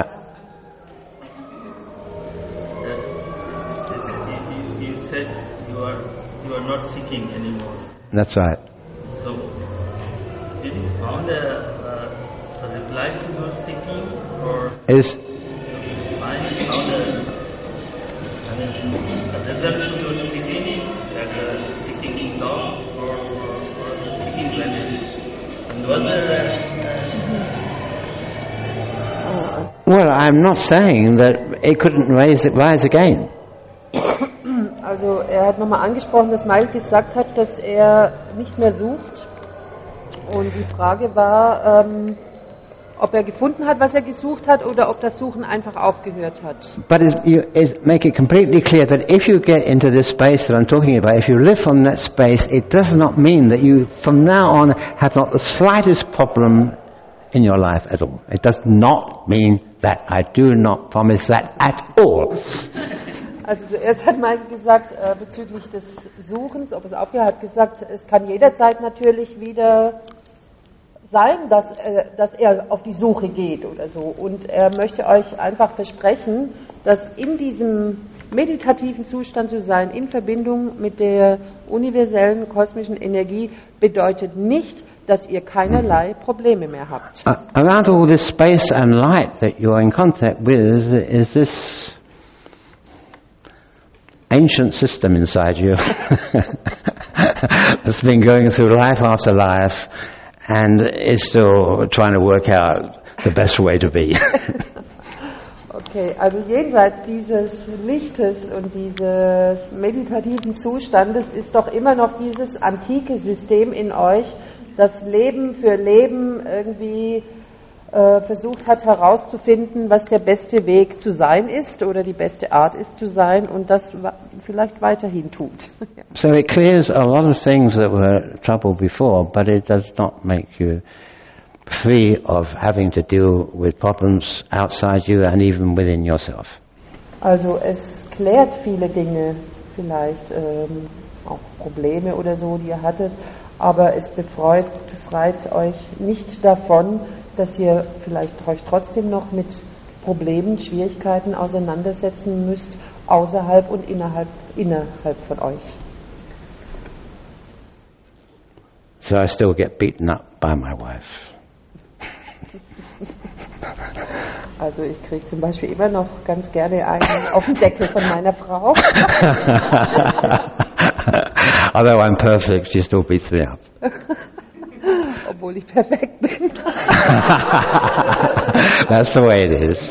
You, you said you are you are not seeking anymore. That's right. So, did you found a, a, a reply to your seeking, or Is finally found a, I mean, a result to your seeking, that uh, seeking is love, or, or, or seeking vanished? Well, I'm not saying that it couldn't raise, rise again. Also er hat nochmal angesprochen, dass Michael gesagt hat, dass er nicht mehr sucht. Und die Frage war, ähm, ob er gefunden hat, was er gesucht hat, oder ob das Suchen einfach aufgehört hat. But it, you, it make it completely clear that if you get into this space that I'm talking about, if you live from that space, it does not mean that you, from now on, have not the slightest problem in your life at all. It does not mean that. I do not promise that at all. Also zuerst hat Michael gesagt, äh, bezüglich des Suchens, ob es aufgehört hat, gesagt, es kann jederzeit natürlich wieder sein, dass, äh, dass er auf die Suche geht oder so. Und er möchte euch einfach versprechen, dass in diesem meditativen Zustand zu sein, in Verbindung mit der universellen kosmischen Energie, bedeutet nicht, dass ihr keinerlei Probleme mehr habt. Uh, around all this space and light that you're in contact with is, is this ancient system inside you that's been going through life after life and is still trying to work out the best way to be. Okay, also jenseits dieses Lichtes und dieses meditativen Zustandes ist doch immer noch dieses antike System in euch, das Leben für Leben irgendwie äh, versucht hat herauszufinden, was der beste Weg zu sein ist oder die beste Art ist zu sein und das vielleicht weiterhin tut. So it clears a lot of things that were trouble before, but it does not make you free of having to deal with problems outside you and even within yourself. Also es klärt viele Dinge, vielleicht ähm, auch Probleme oder so, die ihr hattet, aber es befreit, befreit euch nicht davon, dass ihr vielleicht euch trotzdem noch mit Problemen, Schwierigkeiten auseinandersetzen müsst, außerhalb und innerhalb, innerhalb von euch. So I still get beaten up by my wife. Also ich kriege zum Beispiel immer noch ganz gerne einen auf den Deckel von meiner Frau. Although I'm perfect, she still beats me up. Obwohl ich perfekt bin. That's the way it is.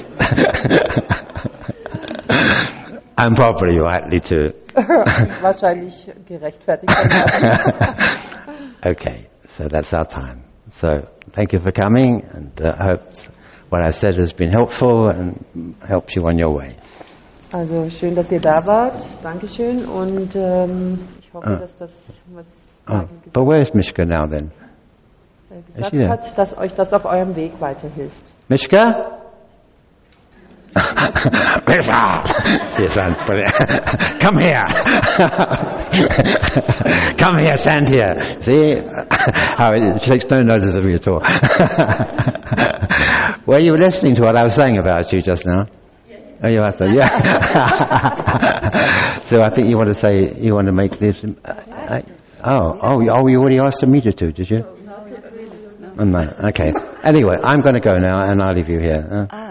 I'm probably rightly too. Wahrscheinlich gerechtfertigt. Okay, so that's our time. So thank you for coming, and I uh, hope what I said has been helpful and helps you on your way. Also schön, dass ihr da wart. Dankeschön und ähm, ich hoffe, uh, dass das was oh, but where's Mishka now then? gesagt hat, dass euch das auf eurem Weg weiterhilft. Mishka? Mishka! Come here! Come here, stand here. See how it takes no notice of you at all. Were you listening to what I was saying about you just now? Oh, you have to, yeah. So I think you want to say, you want to make this. Uh, I, oh, oh, oh, you already asked Amita to, did you? Oh, no. Okay. Anyway, I'm going to go now, and I'll leave you here. Uh.